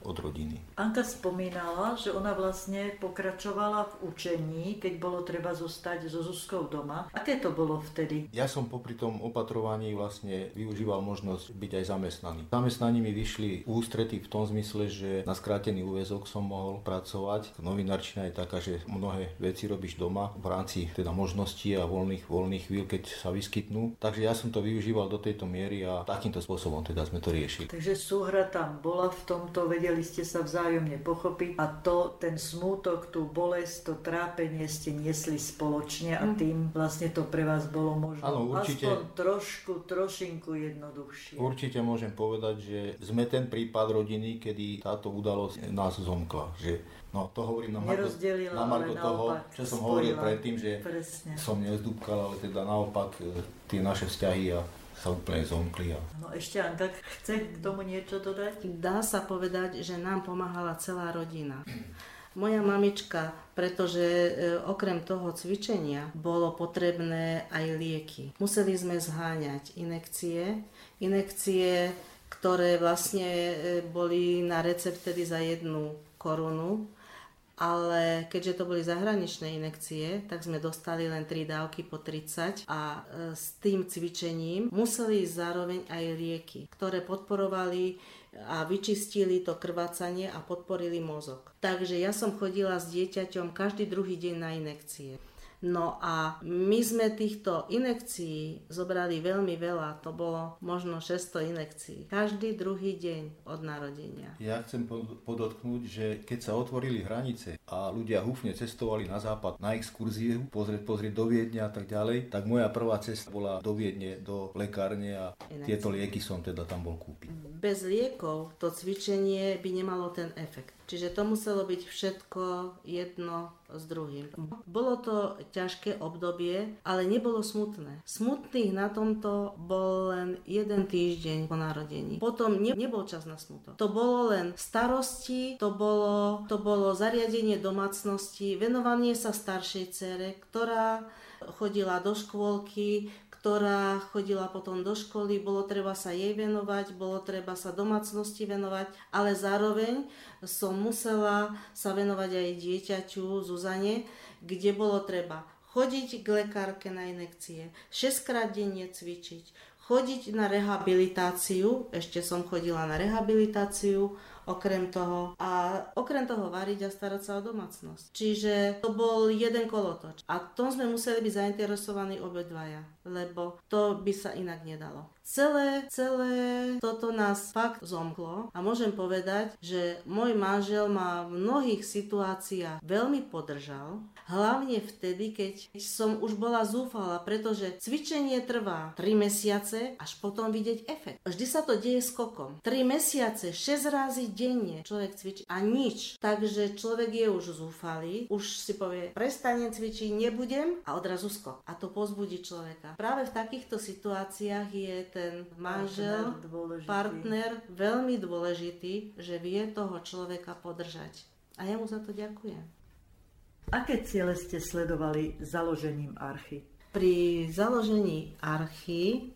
od rodiny. Anka spomínala, že ona vlastne pokračovala v učení, keď bolo treba zostať so Zuzkou doma. Aké to bolo vtedy? Ja som popri tom opatrovaní vlastne využíval možnosť byť aj zamestnaný. Zamestnaní mi vyšli ústrety v tom zmysle, že na skrátený úväzok som mohol pracovať. Novinárčina je taká, že mnohé veci robíš doma v rámci teda možností a voľných chvíľ, keď sa vyskytnú. Takže ja som to využíval do tejto miery a takýmto spôsobom teda sme to riešili. Takže súhra tam bola v tomto, vedeli ste sa vzájomne pochopiť a ten smútok, tú bolesť, to trápenie ste niesli spoločne a tým vlastne to pre vás bolo možno aspoň trošinku jednoduchšie. Určite môžem povedať, že sme ten prípad rodiny, kedy táto udalosť nás zomkla. Že, to hovorím na margo toho, čo som hovoril predtým, že som nezdúbkal, ale teda naopak tie naše vzťahy sa úplne zomkli. No ešte Anka chce k tomu niečo dodať? Dá sa povedať, že nám pomáhala celá rodina. Moja mamička, pretože okrem toho cvičenia bolo potrebné aj lieky. Museli sme zháňať inekcie, ktoré vlastne boli na recept vtedy za 1 korunu, ale keďže to boli zahraničné inekcie, tak sme dostali len 3 dávky po 30 a s tým cvičením museli zároveň aj lieky, ktoré podporovali a vyčistili to krvácanie a podporili mozog. Takže ja som chodila s dieťaťom každý druhý deň na inekcie. No a my sme týchto inekcií zobrali veľmi veľa, to bolo možno 600 inekcií. Každý druhý deň od narodenia. Ja chcem podotknúť, že keď sa otvorili hranice a ľudia húfne cestovali na západ na exkurziu, pozrieť do Viedne a tak ďalej, tak moja prvá cesta bola do Viedne, do lekárne a tieto lieky som teda tam bol kúpiť. Bez liekov to cvičenie by nemalo ten efekt. Čiže to muselo byť všetko jedno s druhým. Bolo to ťažké obdobie, ale nebolo smutné. Smutných na tomto bol len 1 týždeň po narodení. Potom nebol čas na smutok. To bolo len starosti, to bolo zariadenie domácnosti, venovanie sa staršej dcére, ktorá chodila do škôlky, ktorá chodila potom do školy, bolo treba sa jej venovať, bolo treba sa domácnosti venovať, ale zároveň som musela sa venovať aj dieťaťu Zuzane, kde bolo treba chodiť k lekárke na inekcie, 6-krát denne cvičiť, chodiť na rehabilitáciu, ešte som chodila na rehabilitáciu, okrem toho variť a starať sa o domácnosť. Čiže to bol jeden kolotoč. A tom sme museli byť zainteresovaní obidvaja, lebo to by sa inak nedalo. Celé toto nás fakt zomklo a môžem povedať, že môj manžel ma v mnohých situáciách veľmi podržal, hlavne vtedy, keď som už bola zúfala, pretože cvičenie trvá 3 mesiace, až potom vidieť efekt. Vždy sa to deje skokom. 3 mesiace, 6 razy denne človek cvičí a nič. Takže človek je už zúfalý, už si povie, prestanem cvičiť, nebudem a odrazu skok. A to povzbudí človeka. Práve v takýchto situáciách je ten manžel, partner veľmi dôležitý, že vie toho človeka podržať. A ja mu za to ďakujem. Aké ciele ste sledovali založením Archy? Pri založení Archy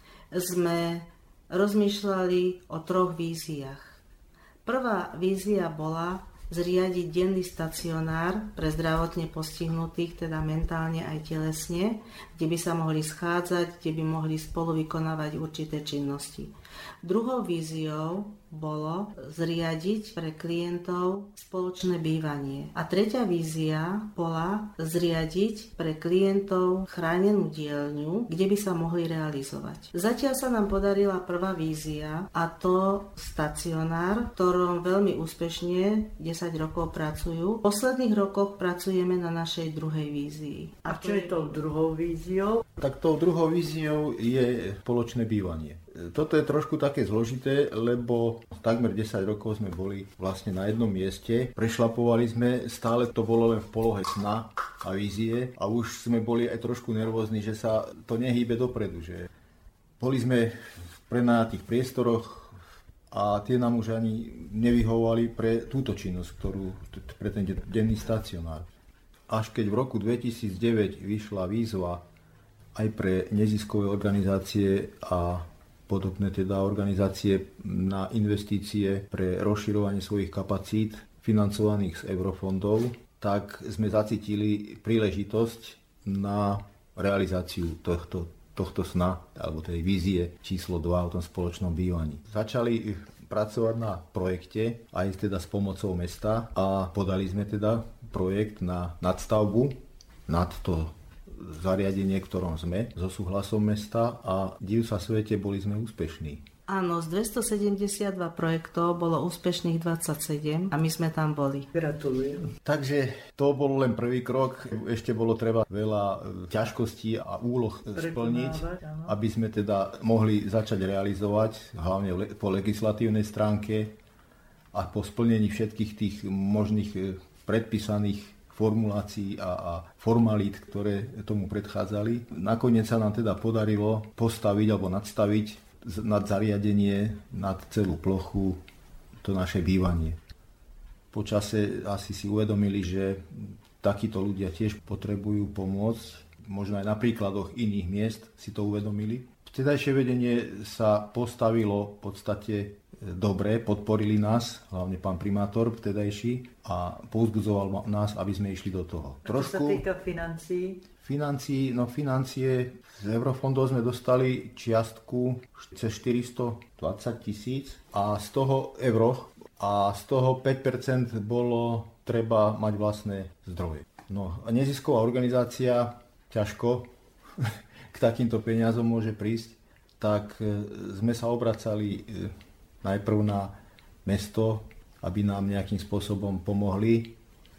sme rozmýšľali o 3 víziách. Prvá vízia bola zriadiť denný stacionár pre zdravotne postihnutých, teda mentálne aj telesne, kde by sa mohli schádzať, kde by mohli spolu vykonávať určité činnosti. Druhou víziou bolo zriadiť pre klientov spoločné bývanie. A tretia vízia bola zriadiť pre klientov chránenú dielňu, kde by sa mohli realizovať. Zatiaľ sa nám podarila prvá vízia, a to stacionár, v ktorom veľmi úspešne 10 rokov pracujú. V posledných rokoch pracujeme na našej druhej vízii. A čo je tou druhou víziou? Tak tou druhou víziou je spoločné bývanie. Toto je trošku také zložité, lebo takmer 10 rokov sme boli vlastne na jednom mieste. Prešlapovali sme, stále to bolo len v polohe sna a vízie a už sme boli aj trošku nervózni, že sa to nehýbe dopredu. Že boli sme v prenajatých priestoroch a tie nám už ani nevyhovovali pre túto činnosť, pre ten denný stacionár. Až keď v roku 2009 vyšla výzva aj pre neziskové organizácie a podobné teda organizácie na investície pre rozširovanie svojich kapacít financovaných z eurofondov, tak sme zacítili príležitosť na realizáciu tohto sna, alebo tej vízie číslo 2 o tom spoločnom bývaní. Začali pracovať na projekte, aj teda s pomocou mesta, a podali sme teda projekt na nadstavbu nad to zariadenie, ktorom sme, so súhlasom mesta, a div sa svete, boli sme úspešní. Áno, z 272 projektov bolo úspešných 27 a my sme tam boli. Gratulujem. Takže to bol len prvý krok. Ešte bolo treba veľa ťažkostí a úloh splniť, aby sme teda mohli začať realizovať, hlavne po legislatívnej stránke a po splnení všetkých tých možných predpísaných formulácií a formalít, ktoré tomu predchádzali. Nakoniec sa nám teda podarilo postaviť alebo nadstaviť nad zariadenie, nad celú plochu to naše bývanie. Po čase asi si uvedomili, že takíto ľudia tiež potrebujú pomôcť. Možno aj na príkladoch iných miest si to uvedomili. Vtedajšie vedenie sa postavilo v podstate dobre, podporili nás, hlavne pán primátor vtedajší, a povzbudzoval nás, aby sme išli do toho. Čo sa týka financií? Financie z eurofondov sme dostali čiastku cez 420 000 a z toho euro, a z toho 5% bolo treba mať vlastné zdroje. No a nezisková organizácia ťažko k takýmto peniazom môže prísť, tak sme sa obracali najprv na mesto, aby nám nejakým spôsobom pomohli.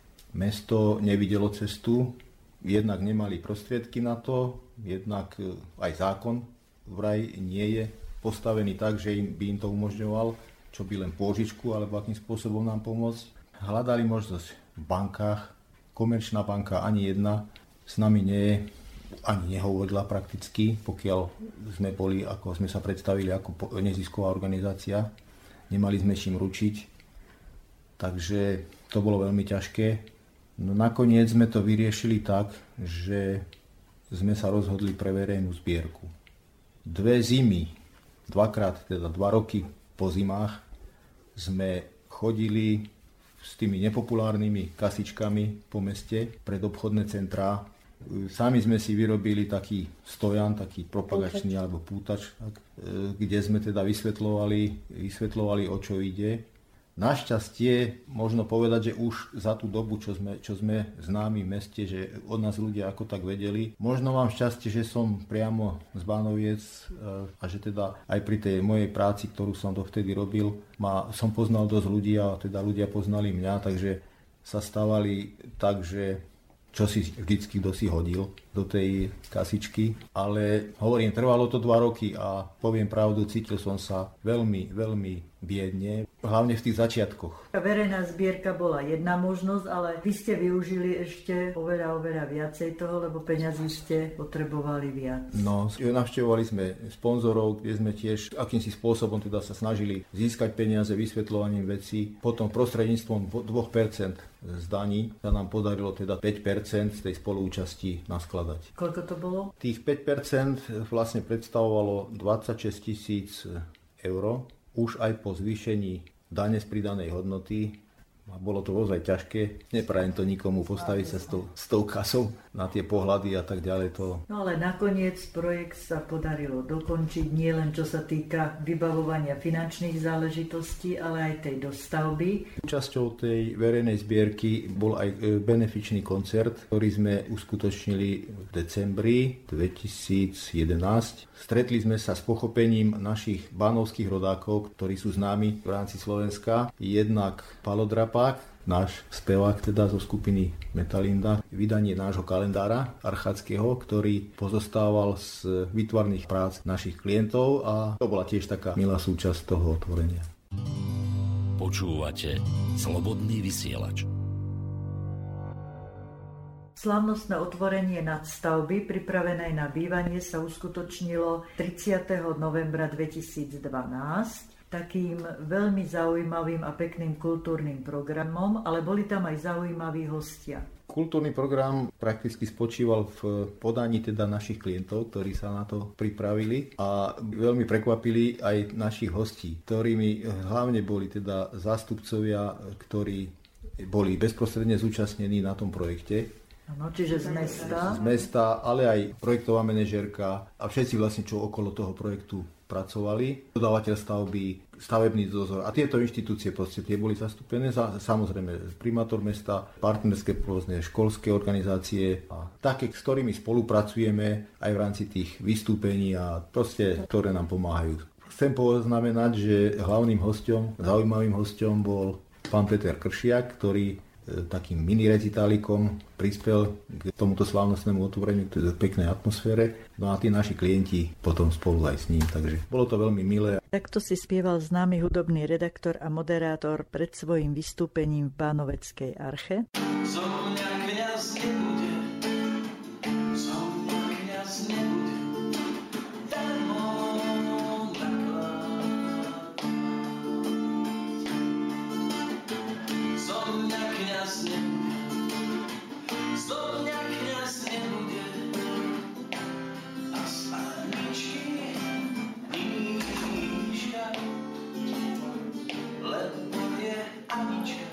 Mesto nevidelo cestu, jednak nemali prostriedky na to, jednak aj zákon vraj nie je postavený tak, že by im to umožňoval, čo by len pôžičku, alebo akým spôsobom nám pomôcť. Hľadali možnosť v bankách, Komerčná banka ani jedna s nami ani nehovorila prakticky, pokiaľ sme boli, ako sme sa predstavili, ako nezisková organizácia. Nemali sme čím ručiť, takže to bolo veľmi ťažké. No nakoniec sme to vyriešili tak, že sme sa rozhodli pre verejnú zbierku. 2 zimy, 2 roky po zimách sme chodili s tými nepopulárnymi kasičkami po meste pred obchodné centrá. Sami sme si vyrobili taký stojan, taký propagačný alebo pútač, kde sme teda vysvetľovali, o čo ide. Našťastie možno povedať, že už za tú dobu, čo sme známi v meste, že od nás ľudia ako tak vedeli. Možno mám šťastie, že som priamo z Bánoviec a že teda aj pri tej mojej práci, ktorú som dovtedy robil, som poznal dosť ľudí a teda ľudia poznali mňa, takže sa stávali tak, že čo si vždycky kto si hodil do tej kasičky. Ale hovorím, trvalo to 2 roky a poviem pravdu, cítil som sa veľmi, veľmi biedne, hlavne v tých začiatkoch. Verejná zbierka bola jedna možnosť, ale vy ste využili ešte oveľa viacej toho, lebo peňazí ste potrebovali viac. No, navštevovali sme sponzorov, kde sme tiež akýmsi spôsobom teda sa snažili získať peniaze vysvetľovaním vecí. Potom prostredníctvom 2% z daní sa nám podarilo teda 5% z tej spoluúčasti naskladať. Koľko to bolo? Tých 5% vlastne predstavovalo 26 000 eur. Už aj po zvýšení dane z pridanej hodnoty, a bolo to ozaj ťažké, neprajem to nikomu postaviť sa s tou kasou na tie pohľady a tak ďalej. No ale nakoniec projekt sa podarilo dokončiť, nie len čo sa týka vybavovania finančných záležitostí, ale aj tej dostavby. Časťou tej verejnej zbierky bol aj benefičný koncert, ktorý sme uskutočnili v decembri 2011. Stretli sme sa s pochopením našich bánovských rodákov, ktorí sú známi v rámci Slovenska. Jednak Palo Drapák, náš spevák teda zo skupiny Metalinda, vydanie nášho kalendára archáckého, ktorý pozostával z výtvarných prác našich klientov, a to bola tiež taká milá súčasť toho otvorenia. Počúvate Slobodný vysielač. Slávnostné otvorenie nadstavby pripravenej na bývanie sa uskutočnilo 30. novembra 2012 takým veľmi zaujímavým a pekným kultúrnym programom, ale boli tam aj zaujímaví hostia. Kultúrny program prakticky spočíval v podaní teda našich klientov, ktorí sa na to pripravili a veľmi prekvapili aj našich hostí, ktorými hlavne boli teda zástupcovia, ktorí boli bezprostredne zúčastnení na tom projekte. Áno, čiže z mesta. Z mesta, ale aj projektová manažérka a všetci vlastne, čo okolo toho projektu pracovali, dodávateľ stavby, stavebný dozor a tieto inštitúcie proste tie boli zastúpené, samozrejme primátor mesta, partnerské rôzne školské organizácie a také, s ktorými spolupracujeme aj v rámci tých vystúpení a proste, ktoré nám pomáhajú. Chcem poznamenať, že hlavným hosťom, zaujímavým hosťom bol pán Peter Kršiak, ktorý takým mini recitálikom prispel k tomuto slávnostnému otvoreniu, k tej peknej atmosfére. No a tí naši klienti potom spolu aj s ním, takže bolo to veľmi milé. Takto si spieval známy hudobný redaktor a moderátor pred svojím vystúpením v Bánoveckej arche. Zo mňa kňaz nebude, zo mňa kňaz nebude, darmo naklad. Zo mňa kňaz nebude, zo mňa kňaz nebude, a z Aničky nížka, lebo je Anička.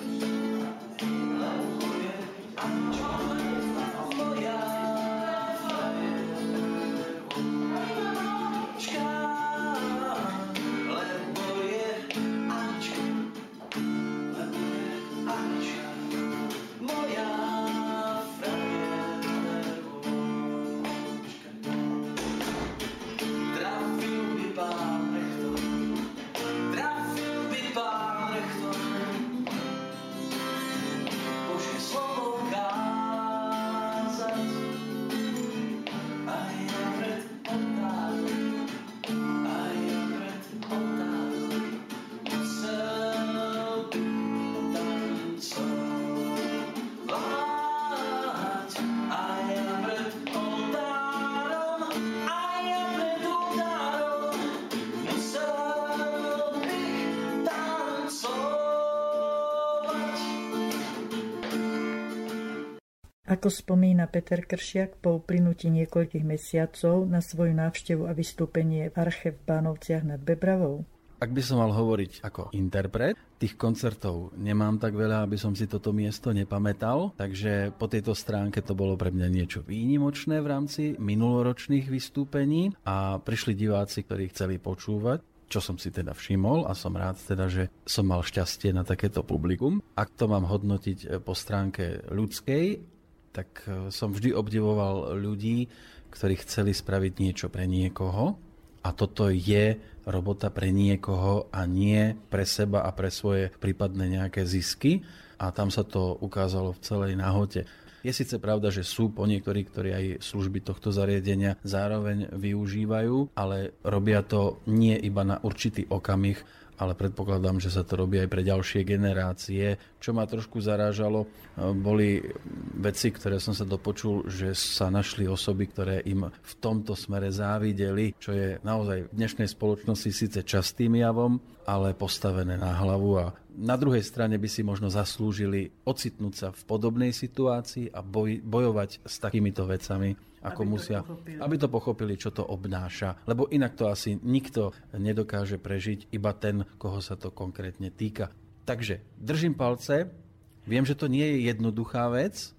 Ako spomína Peter Kršiak, po uplynutí niekoľkých mesiacov na svoju návštevu a vystúpenie v arche v Bánovciach nad Bebravou. Ak by som mal hovoriť ako interpret, tých koncertov nemám tak veľa, aby som si toto miesto nepamätal, takže po tejto stránke to bolo pre mňa niečo výnimočné v rámci minuloročných vystúpení a prišli diváci, ktorí chceli počúvať, čo som si teda všimol a som rád teda, že som mal šťastie na takéto publikum. Ak to mám hodnotiť po stránke ľudskej, tak som vždy obdivoval ľudí, ktorí chceli spraviť niečo pre niekoho a toto je robota pre niekoho a nie pre seba a pre svoje prípadné nejaké zisky a tam sa to ukázalo v celej nahote. Je síce pravda, že sú po niektorí, ktorí aj služby tohto zariadenia zároveň využívajú, ale robia to nie iba na určitý okamih, ale predpokladám, že sa to robí aj pre ďalšie generácie. Čo ma trošku zarážalo, boli veci, ktoré som sa dopočul, že sa našli osoby, ktoré im v tomto smere závideli, čo je naozaj v dnešnej spoločnosti síce častým javom, ale postavené na hlavu a na druhej strane by si možno zaslúžili ocitnúť sa v podobnej situácii a bojovať s takýmito vecami, ako musia, aby to pochopili, čo to obnáša. Lebo inak to asi nikto nedokáže prežiť, iba ten, koho sa to konkrétne týka. Takže držím palce. Viem, že to nie je jednoduchá vec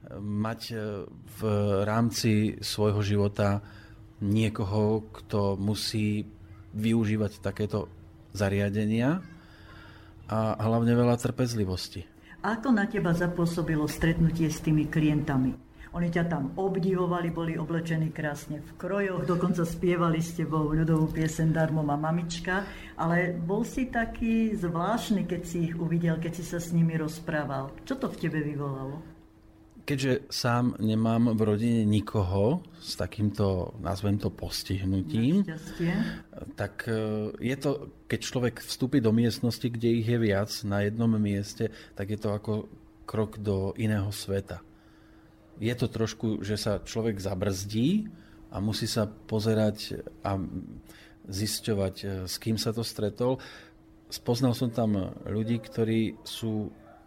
mať v rámci svojho života niekoho, kto musí využívať takéto zariadenia a hlavne veľa trpezlivosti. Ako na teba zapôsobilo stretnutie s tými klientami? Oni ťa tam obdivovali, boli oblečení krásne v krojoch, dokonca spievali s tebou ľudovú pieseň Darmo má mamička, ale bol si taký zvláštny, keď si ich uvidel, keď si sa s nimi rozprával. Čo to v tebe vyvolalo? Keďže sám nemám v rodine nikoho s takýmto, nazvem to, postihnutím, tak je to, keď človek vstúpi do miestnosti, kde ich je viac na jednom mieste, tak je to ako krok do iného sveta. Je to trošku, že sa človek zabrzdí a musí sa pozerať a zisťovať, s kým sa to stretol. Spoznal som tam ľudí, ktorí sú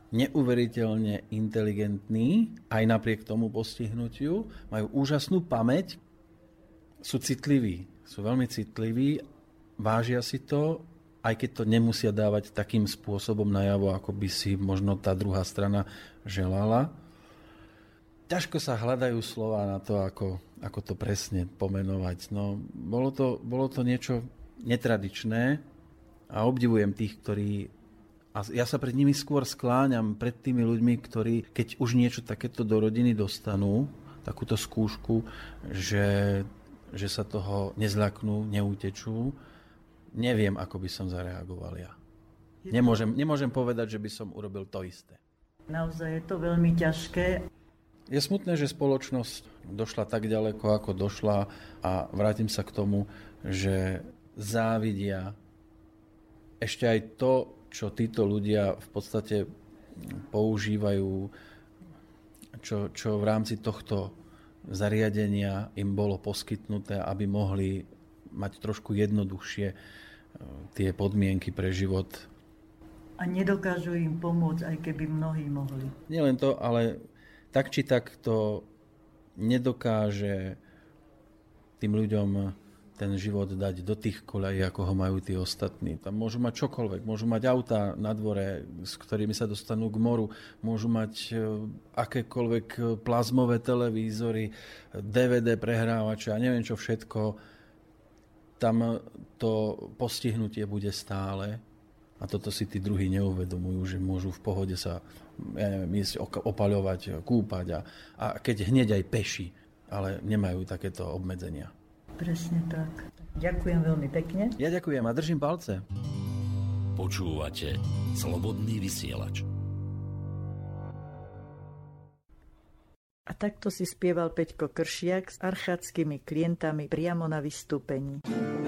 neuveriteľne inteligentní, aj napriek tomu postihnutiu, majú úžasnú pamäť, sú citliví, sú veľmi citliví, vážia si to, aj keď to nemusia dávať takým spôsobom najavo, ako by si možno tá druhá strana želala. Ťažko sa hľadajú slova na to, ako to presne pomenovať. No, bolo to niečo netradičné a obdivujem tých, ktorí... A ja sa pred nimi skôr skláňam, pred tými ľuďmi, ktorí, keď už niečo takéto do rodiny dostanú, takúto skúšku, že sa toho nezľaknú, neutečú, neviem, ako by som zareagoval ja. Nemôžem povedať, že by som urobil to isté. Naozaj je to veľmi ťažké. Je smutné, že spoločnosť došla tak ďaleko, ako došla, a vrátim sa k tomu, že závidia ešte aj to, čo títo ľudia v podstate používajú, čo v rámci tohto zariadenia im bolo poskytnuté, aby mohli mať trošku jednoduchšie tie podmienky pre život. A nedokážu im pomôcť, aj keby mnohí mohli. Nielen to, ale tak či tak to nedokáže tým ľuďom ten život dať do tých koľají, ako ho majú tí ostatní. Tam môžu mať čokoľvek, môžu mať autá na dvore, s ktorými sa dostanú k moru, môžu mať akékoľvek plazmové televízory, DVD prehrávače a neviem čo všetko. Tam to postihnutie bude stále a toto si tí druhí neuvedomujú, že môžu v pohode sa ísť opaľovať, kúpať a keď hneď aj peši, ale nemajú takéto obmedzenia. Presne tak. Ďakujem veľmi pekne. Ja ďakujem a držím palce. Počúvate Slobodný vysielač. A takto si spieval Peťko Kršiak s archatskými klientami priamo na vystúpení.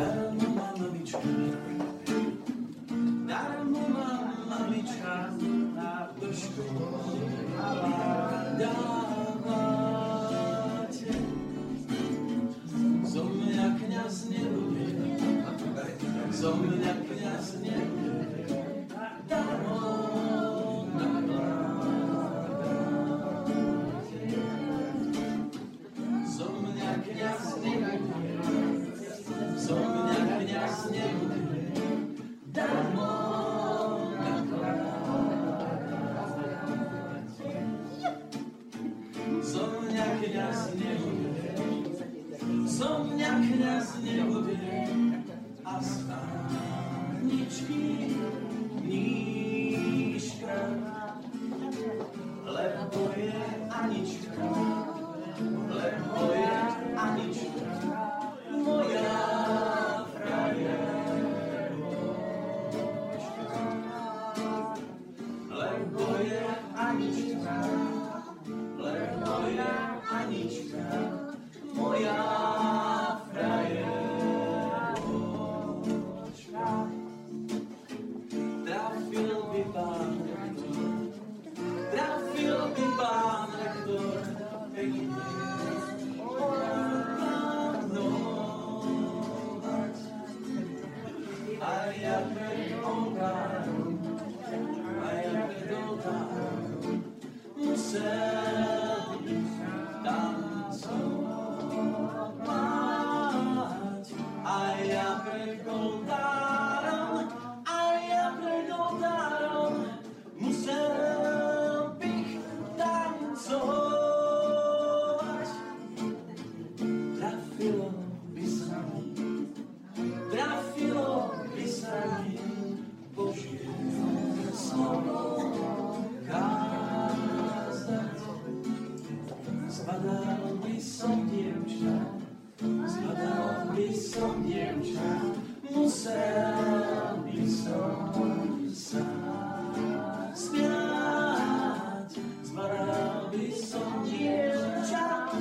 Zo mňa kňaz nebude darmo nakladať. Zo mňa kňaz nebude darmo nakladať. Zo mňa kňaz nebude a staničky nížka, lebo je Anička, moja frajeročka. Lebo je Anička, moja Trafil by pán rektor pekne oránovať. A ja pred oltárom musel tancovať. A ja pred oltárom musel bych tancovať. Trafilo by sa mi Božie slovo kázať. Zbadal by som dievča, musel by som sa smiať. Zbadal by som dievča,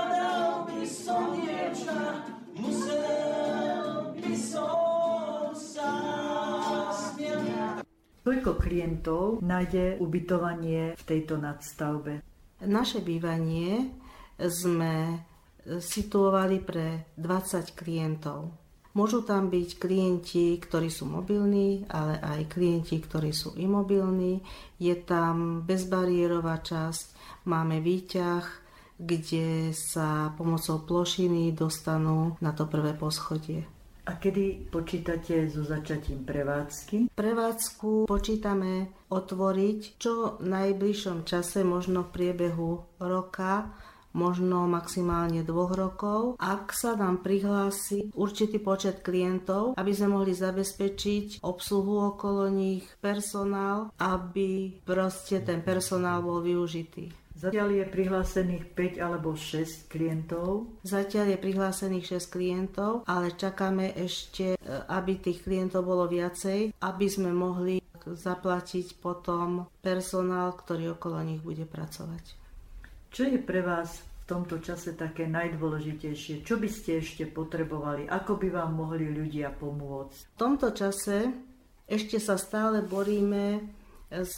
musel by som sa smiať. Koľko klientov nájde ubytovanie v tejto nadstavbe? Naše bývanie sme situovali pre 20 klientov. Môžu tam byť klienti, ktorí sú mobilní, ale aj klienti, ktorí sú imobilní. Je tam bezbariérová časť, máme výťah, kde sa pomocou plošiny dostanú na to prvé poschodie. A kedy počítate so začatím prevádzky? Prevádzku počítame otvoriť čo v najbližšom čase, možno v priebehu roka, možno maximálne 2 rokov. Ak sa nám prihlási určitý počet klientov, aby sme mohli zabezpečiť obsluhu okolo nich, personál, aby proste ten personál bol využitý. Zatiaľ je prihlásených 5 alebo 6 klientov. Zatiaľ je prihlásených 6 klientov, ale čakáme ešte, aby tých klientov bolo viacej, aby sme mohli zaplatiť potom personál, ktorý okolo nich bude pracovať. Čo je pre vás v tomto čase také najdôležitejšie? Čo by ste ešte potrebovali? Ako by vám mohli ľudia pomôcť? V tomto čase ešte sa stále boríme s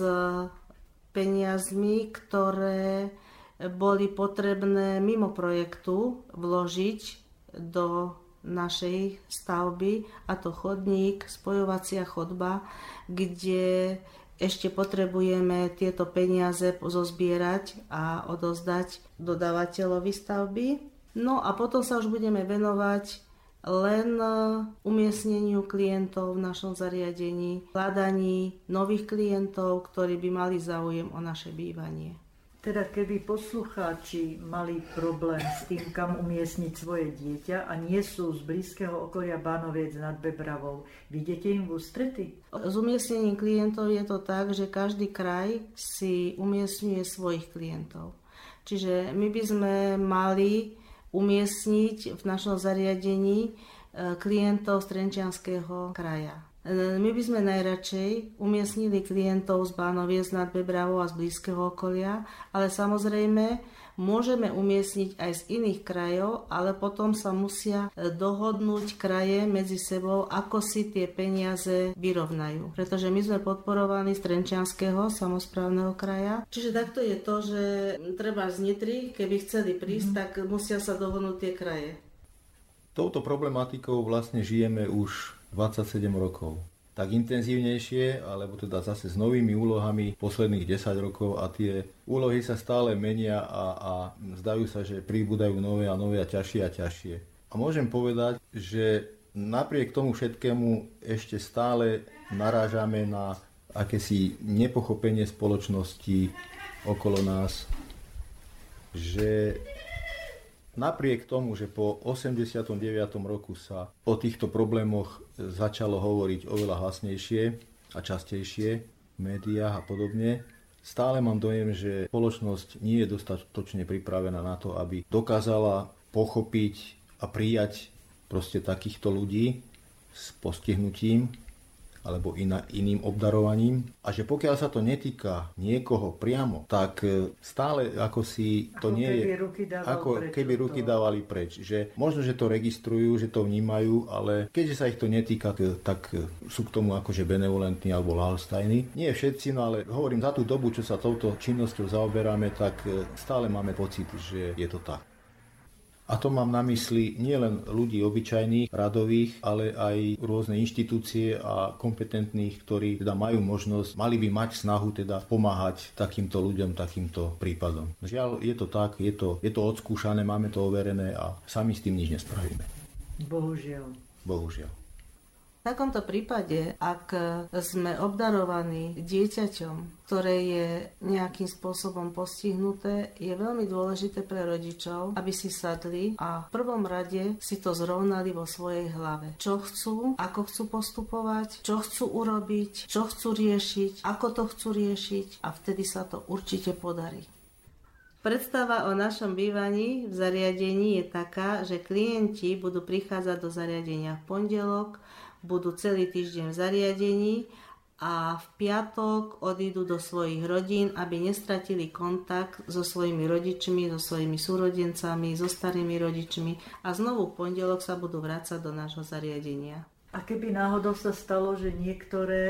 peniazmi, ktoré boli potrebné mimo projektu vložiť do našej stavby, a to chodník, spojovacia chodba, kde ešte potrebujeme tieto peniaze zozbierať a odozdať dodávateľovi stavby. No a potom sa už budeme venovať len umiestneniu klientov v našom zariadení, hľadaní nových klientov, ktorí by mali záujem o naše bývanie. Teda keby poslucháči mali problém s tým, kam umiestniť svoje dieťa a nie sú z blízkeho okolia Bánoviec nad Bebravou, vidíte im v ústrety? S umiestnením klientov je to tak, že každý kraj si umiestňuje svojich klientov. Čiže my by sme mali umiestniť v našom zariadení klientov z Trenčianskeho kraja. My by sme najradšej umiestnili klientov z Bánoviec nad Bebravou a z blízkeho okolia, ale samozrejme môžeme umiestniť aj z iných krajov, ale potom sa musia dohodnúť kraje medzi sebou, ako si tie peniaze vyrovnajú. Pretože my sme podporovaní z Trenčianskeho samosprávneho kraja. Čiže takto je to, že treba z Nitry, keby chceli prísť, tak musia sa dohodnúť tie kraje. Touto problematikou vlastne žijeme už 27 rokov. Tak intenzívnejšie, alebo teda zase s novými úlohami posledných 10 rokov, a tie úlohy sa stále menia a zdajú sa, že pribúdajú nové a nové a ťažšie a ťažšie. A môžem povedať, že napriek tomu všetkému ešte stále narážame na akési nepochopenie spoločnosti okolo nás, že napriek tomu, že po 89. roku sa o týchto problémoch začalo hovoriť oveľa hlasnejšie a častejšie v médiách a podobne, stále mám dojem, že spoločnosť nie je dostatočne pripravená na to, aby dokázala pochopiť a prijať proste takýchto ľudí s postihnutím alebo iným obdarovaním. A že pokiaľ sa to netýka niekoho priamo, tak stále ako si to nie je, ako keby ruky dávali preč. Že možno, že to registrujú, že to vnímajú, ale keďže sa ich to netýka, tak sú k tomu akože benevolentní alebo ľahostajní. Nie všetci, no ale hovorím, za tú dobu, čo sa touto činnosťou zaoberáme, tak stále máme pocit, že je to tak. A to mám na mysli nielen ľudí obyčajných, radových, ale aj rôzne inštitúcie a kompetentných, ktorí teda majú možnosť, mali by mať snahu teda pomáhať takýmto ľuďom, takýmto prípadom. Žiaľ, je to tak, je to odskúšané, máme to overené a sami s tým nič nespravíme. Bohužiaľ. V takomto prípade, ak sme obdarovaní dieťaťom, ktoré je nejakým spôsobom postihnuté, je veľmi dôležité pre rodičov, aby si sadli a v prvom rade si to zrovnali vo svojej hlave. Čo chcú, ako chcú postupovať, čo chcú urobiť, čo chcú riešiť, ako to chcú riešiť, a vtedy sa to určite podarí. Predstava o našom bývaní v zariadení je taká, že klienti budú prichádzať do zariadenia v pondelok, budú celý týždeň v zariadení a v piatok odídu do svojich rodín, aby nestratili kontakt so svojimi rodičmi, so svojimi súrodencami, so starými rodičmi, a znovu v pondelok sa budú vrácať do nášho zariadenia. A keby náhodou sa stalo, že niektoré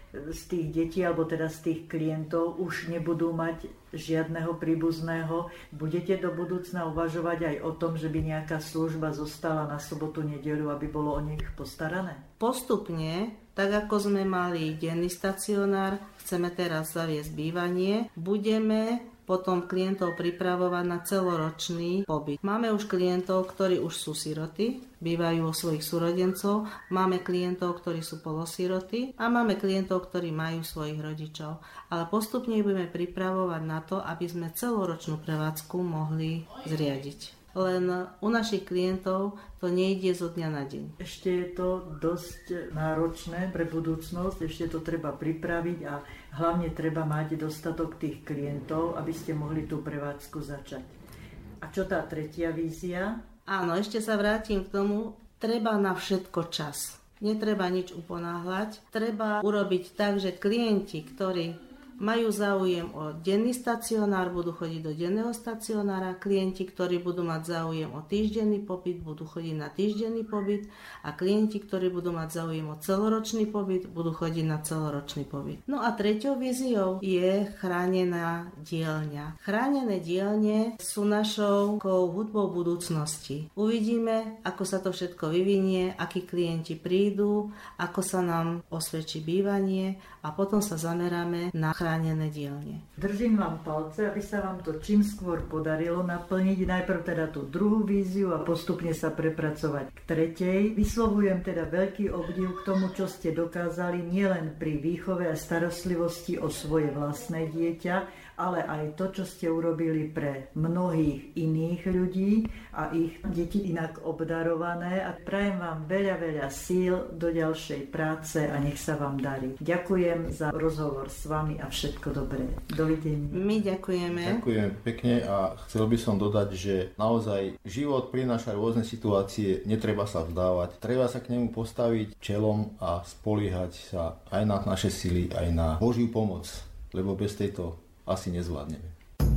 z tých detí, alebo teda z tých klientov už nebudú mať žiadneho príbuzného. Budete do budúcna uvažovať aj o tom, že by nejaká služba zostala na sobotu, nedeľu, aby bolo o nich postarané? Postupne, tak ako sme mali denný stacionár, chceme teraz zaviesť bývanie, budeme potom klientov pripravovať na celoročný pobyt. Máme už klientov, ktorí už sú siroty, bývajú u svojich súrodencov, máme klientov, ktorí sú polosiroty a máme klientov, ktorí majú svojich rodičov. Ale postupne budeme pripravovať na to, aby sme celoročnú prevádzku mohli zriadiť. Len u našich klientov to nejde zo dňa na deň. Ešte je to dosť náročné pre budúcnosť, ešte to treba pripraviť a hlavne treba mať dostatok tých klientov, aby ste mohli tú prevádzku začať. A čo tá tretia vízia? Áno, ešte sa vrátim k tomu, treba na všetko čas. Netreba nič uponáhľať, treba urobiť tak, že klienti, ktorí majú záujem o denný stacionár, budú chodiť do denného stacionára. Klienti, ktorí budú mať záujem o týždenný pobyt, budú chodiť na týždenný pobyt. A klienti, ktorí budú mať záujem o celoročný pobyt, budú chodiť na celoročný pobyt. No a treťou víziou je chránená dielňa. Chránené dielne sú našou hudbou budúcnosti. Uvidíme, ako sa to všetko vyvinie, akí klienti prídu, ako sa nám osvedčí bývanie a potom sa zameráme na chránené dielne. Držím vám palce, aby sa vám to čím skôr podarilo naplniť. Najprv teda tú druhú víziu a postupne sa prepracovať k tretej. Vyslovujem teda veľký obdiv k tomu, čo ste dokázali nielen pri výchove a starostlivosti o svoje vlastné dieťa, ale aj to, čo ste urobili pre mnohých iných ľudí a ich deti inak obdarované. A prajem vám veľa, veľa síl do ďalšej práce a nech sa vám darí. Ďakujem za rozhovor s vami a všetko dobré. Dovidenia. My ďakujeme. Ďakujem pekne a chcel by som dodať, že naozaj život prináša rôzne situácie, netreba sa vzdávať. Treba sa k nemu postaviť čelom a spoliehať sa aj na naše sily, aj na Božiu pomoc, lebo bez tejto asi nezvládneme.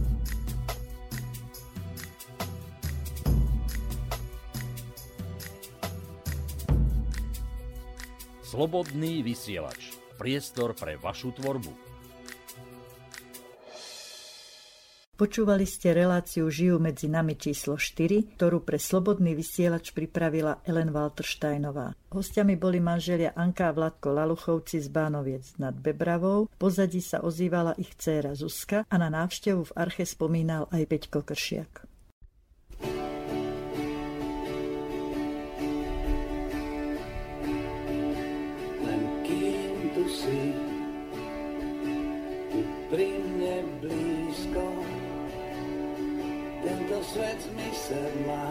Slobodný vysielač. Priestor pre vašu tvorbu. Počúvali ste reláciu Žijú medzi nami číslo 4, ktorú pre Slobodný vysielač pripravila Ellen Waltersteinová. Hostiami boli manželia Anka a Vladko Laluchovci z Bánoviec nad Bebravou. V pozadí sa ozývala ich dcéra Zuzka a na návštevu v arche spomínal aj Peťko Kršiak. Len kým tu si, tu pri mne blízko, tento svet zmysel má,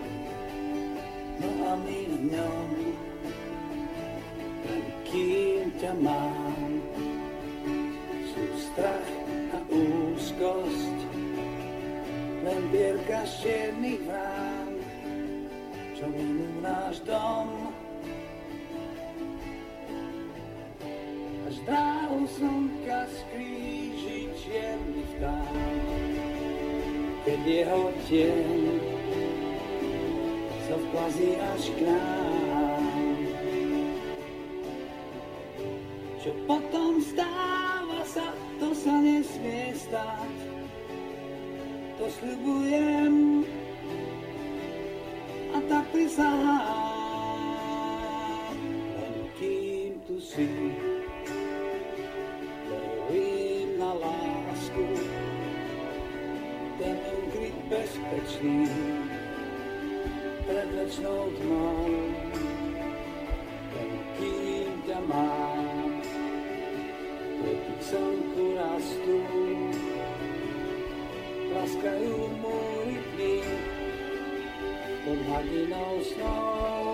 no a my v ňom, len kým ťa mám, sú strach a úzkosť, len bierka z čiernych vrán, čo minú náš dom. Až dráhu slnka skríži čierny vták, keď jeho tieň sa vplazí až k nám. Čo potom stáva sa, to sa nesmie stať, to sľubujem a tak prisahám. Len kým tu si, verím na lásku, ten ukryt bezpečný pred večnou tmou. Len kým ťa mám, kvety k slnku rastú, praskajú múry dní pod hladinou snou.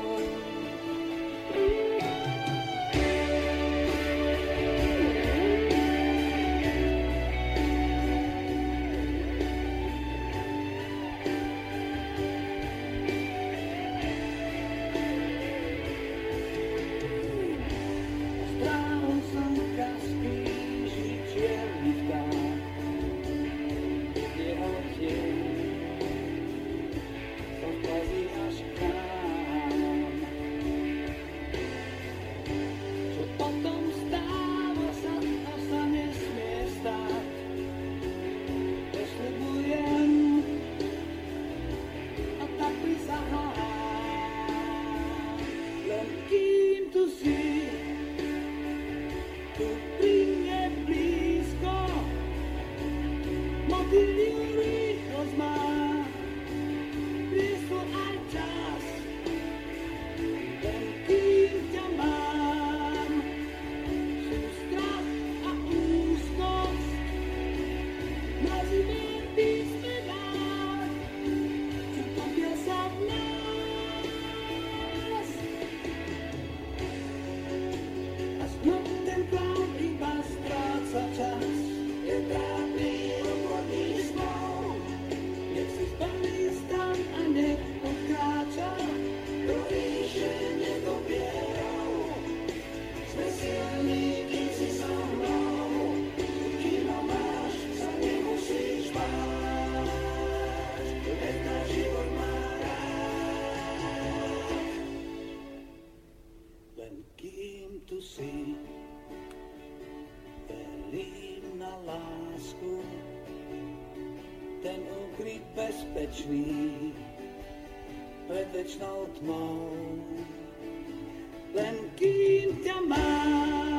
večný, pred večnou tmou. Len kým ťa mám,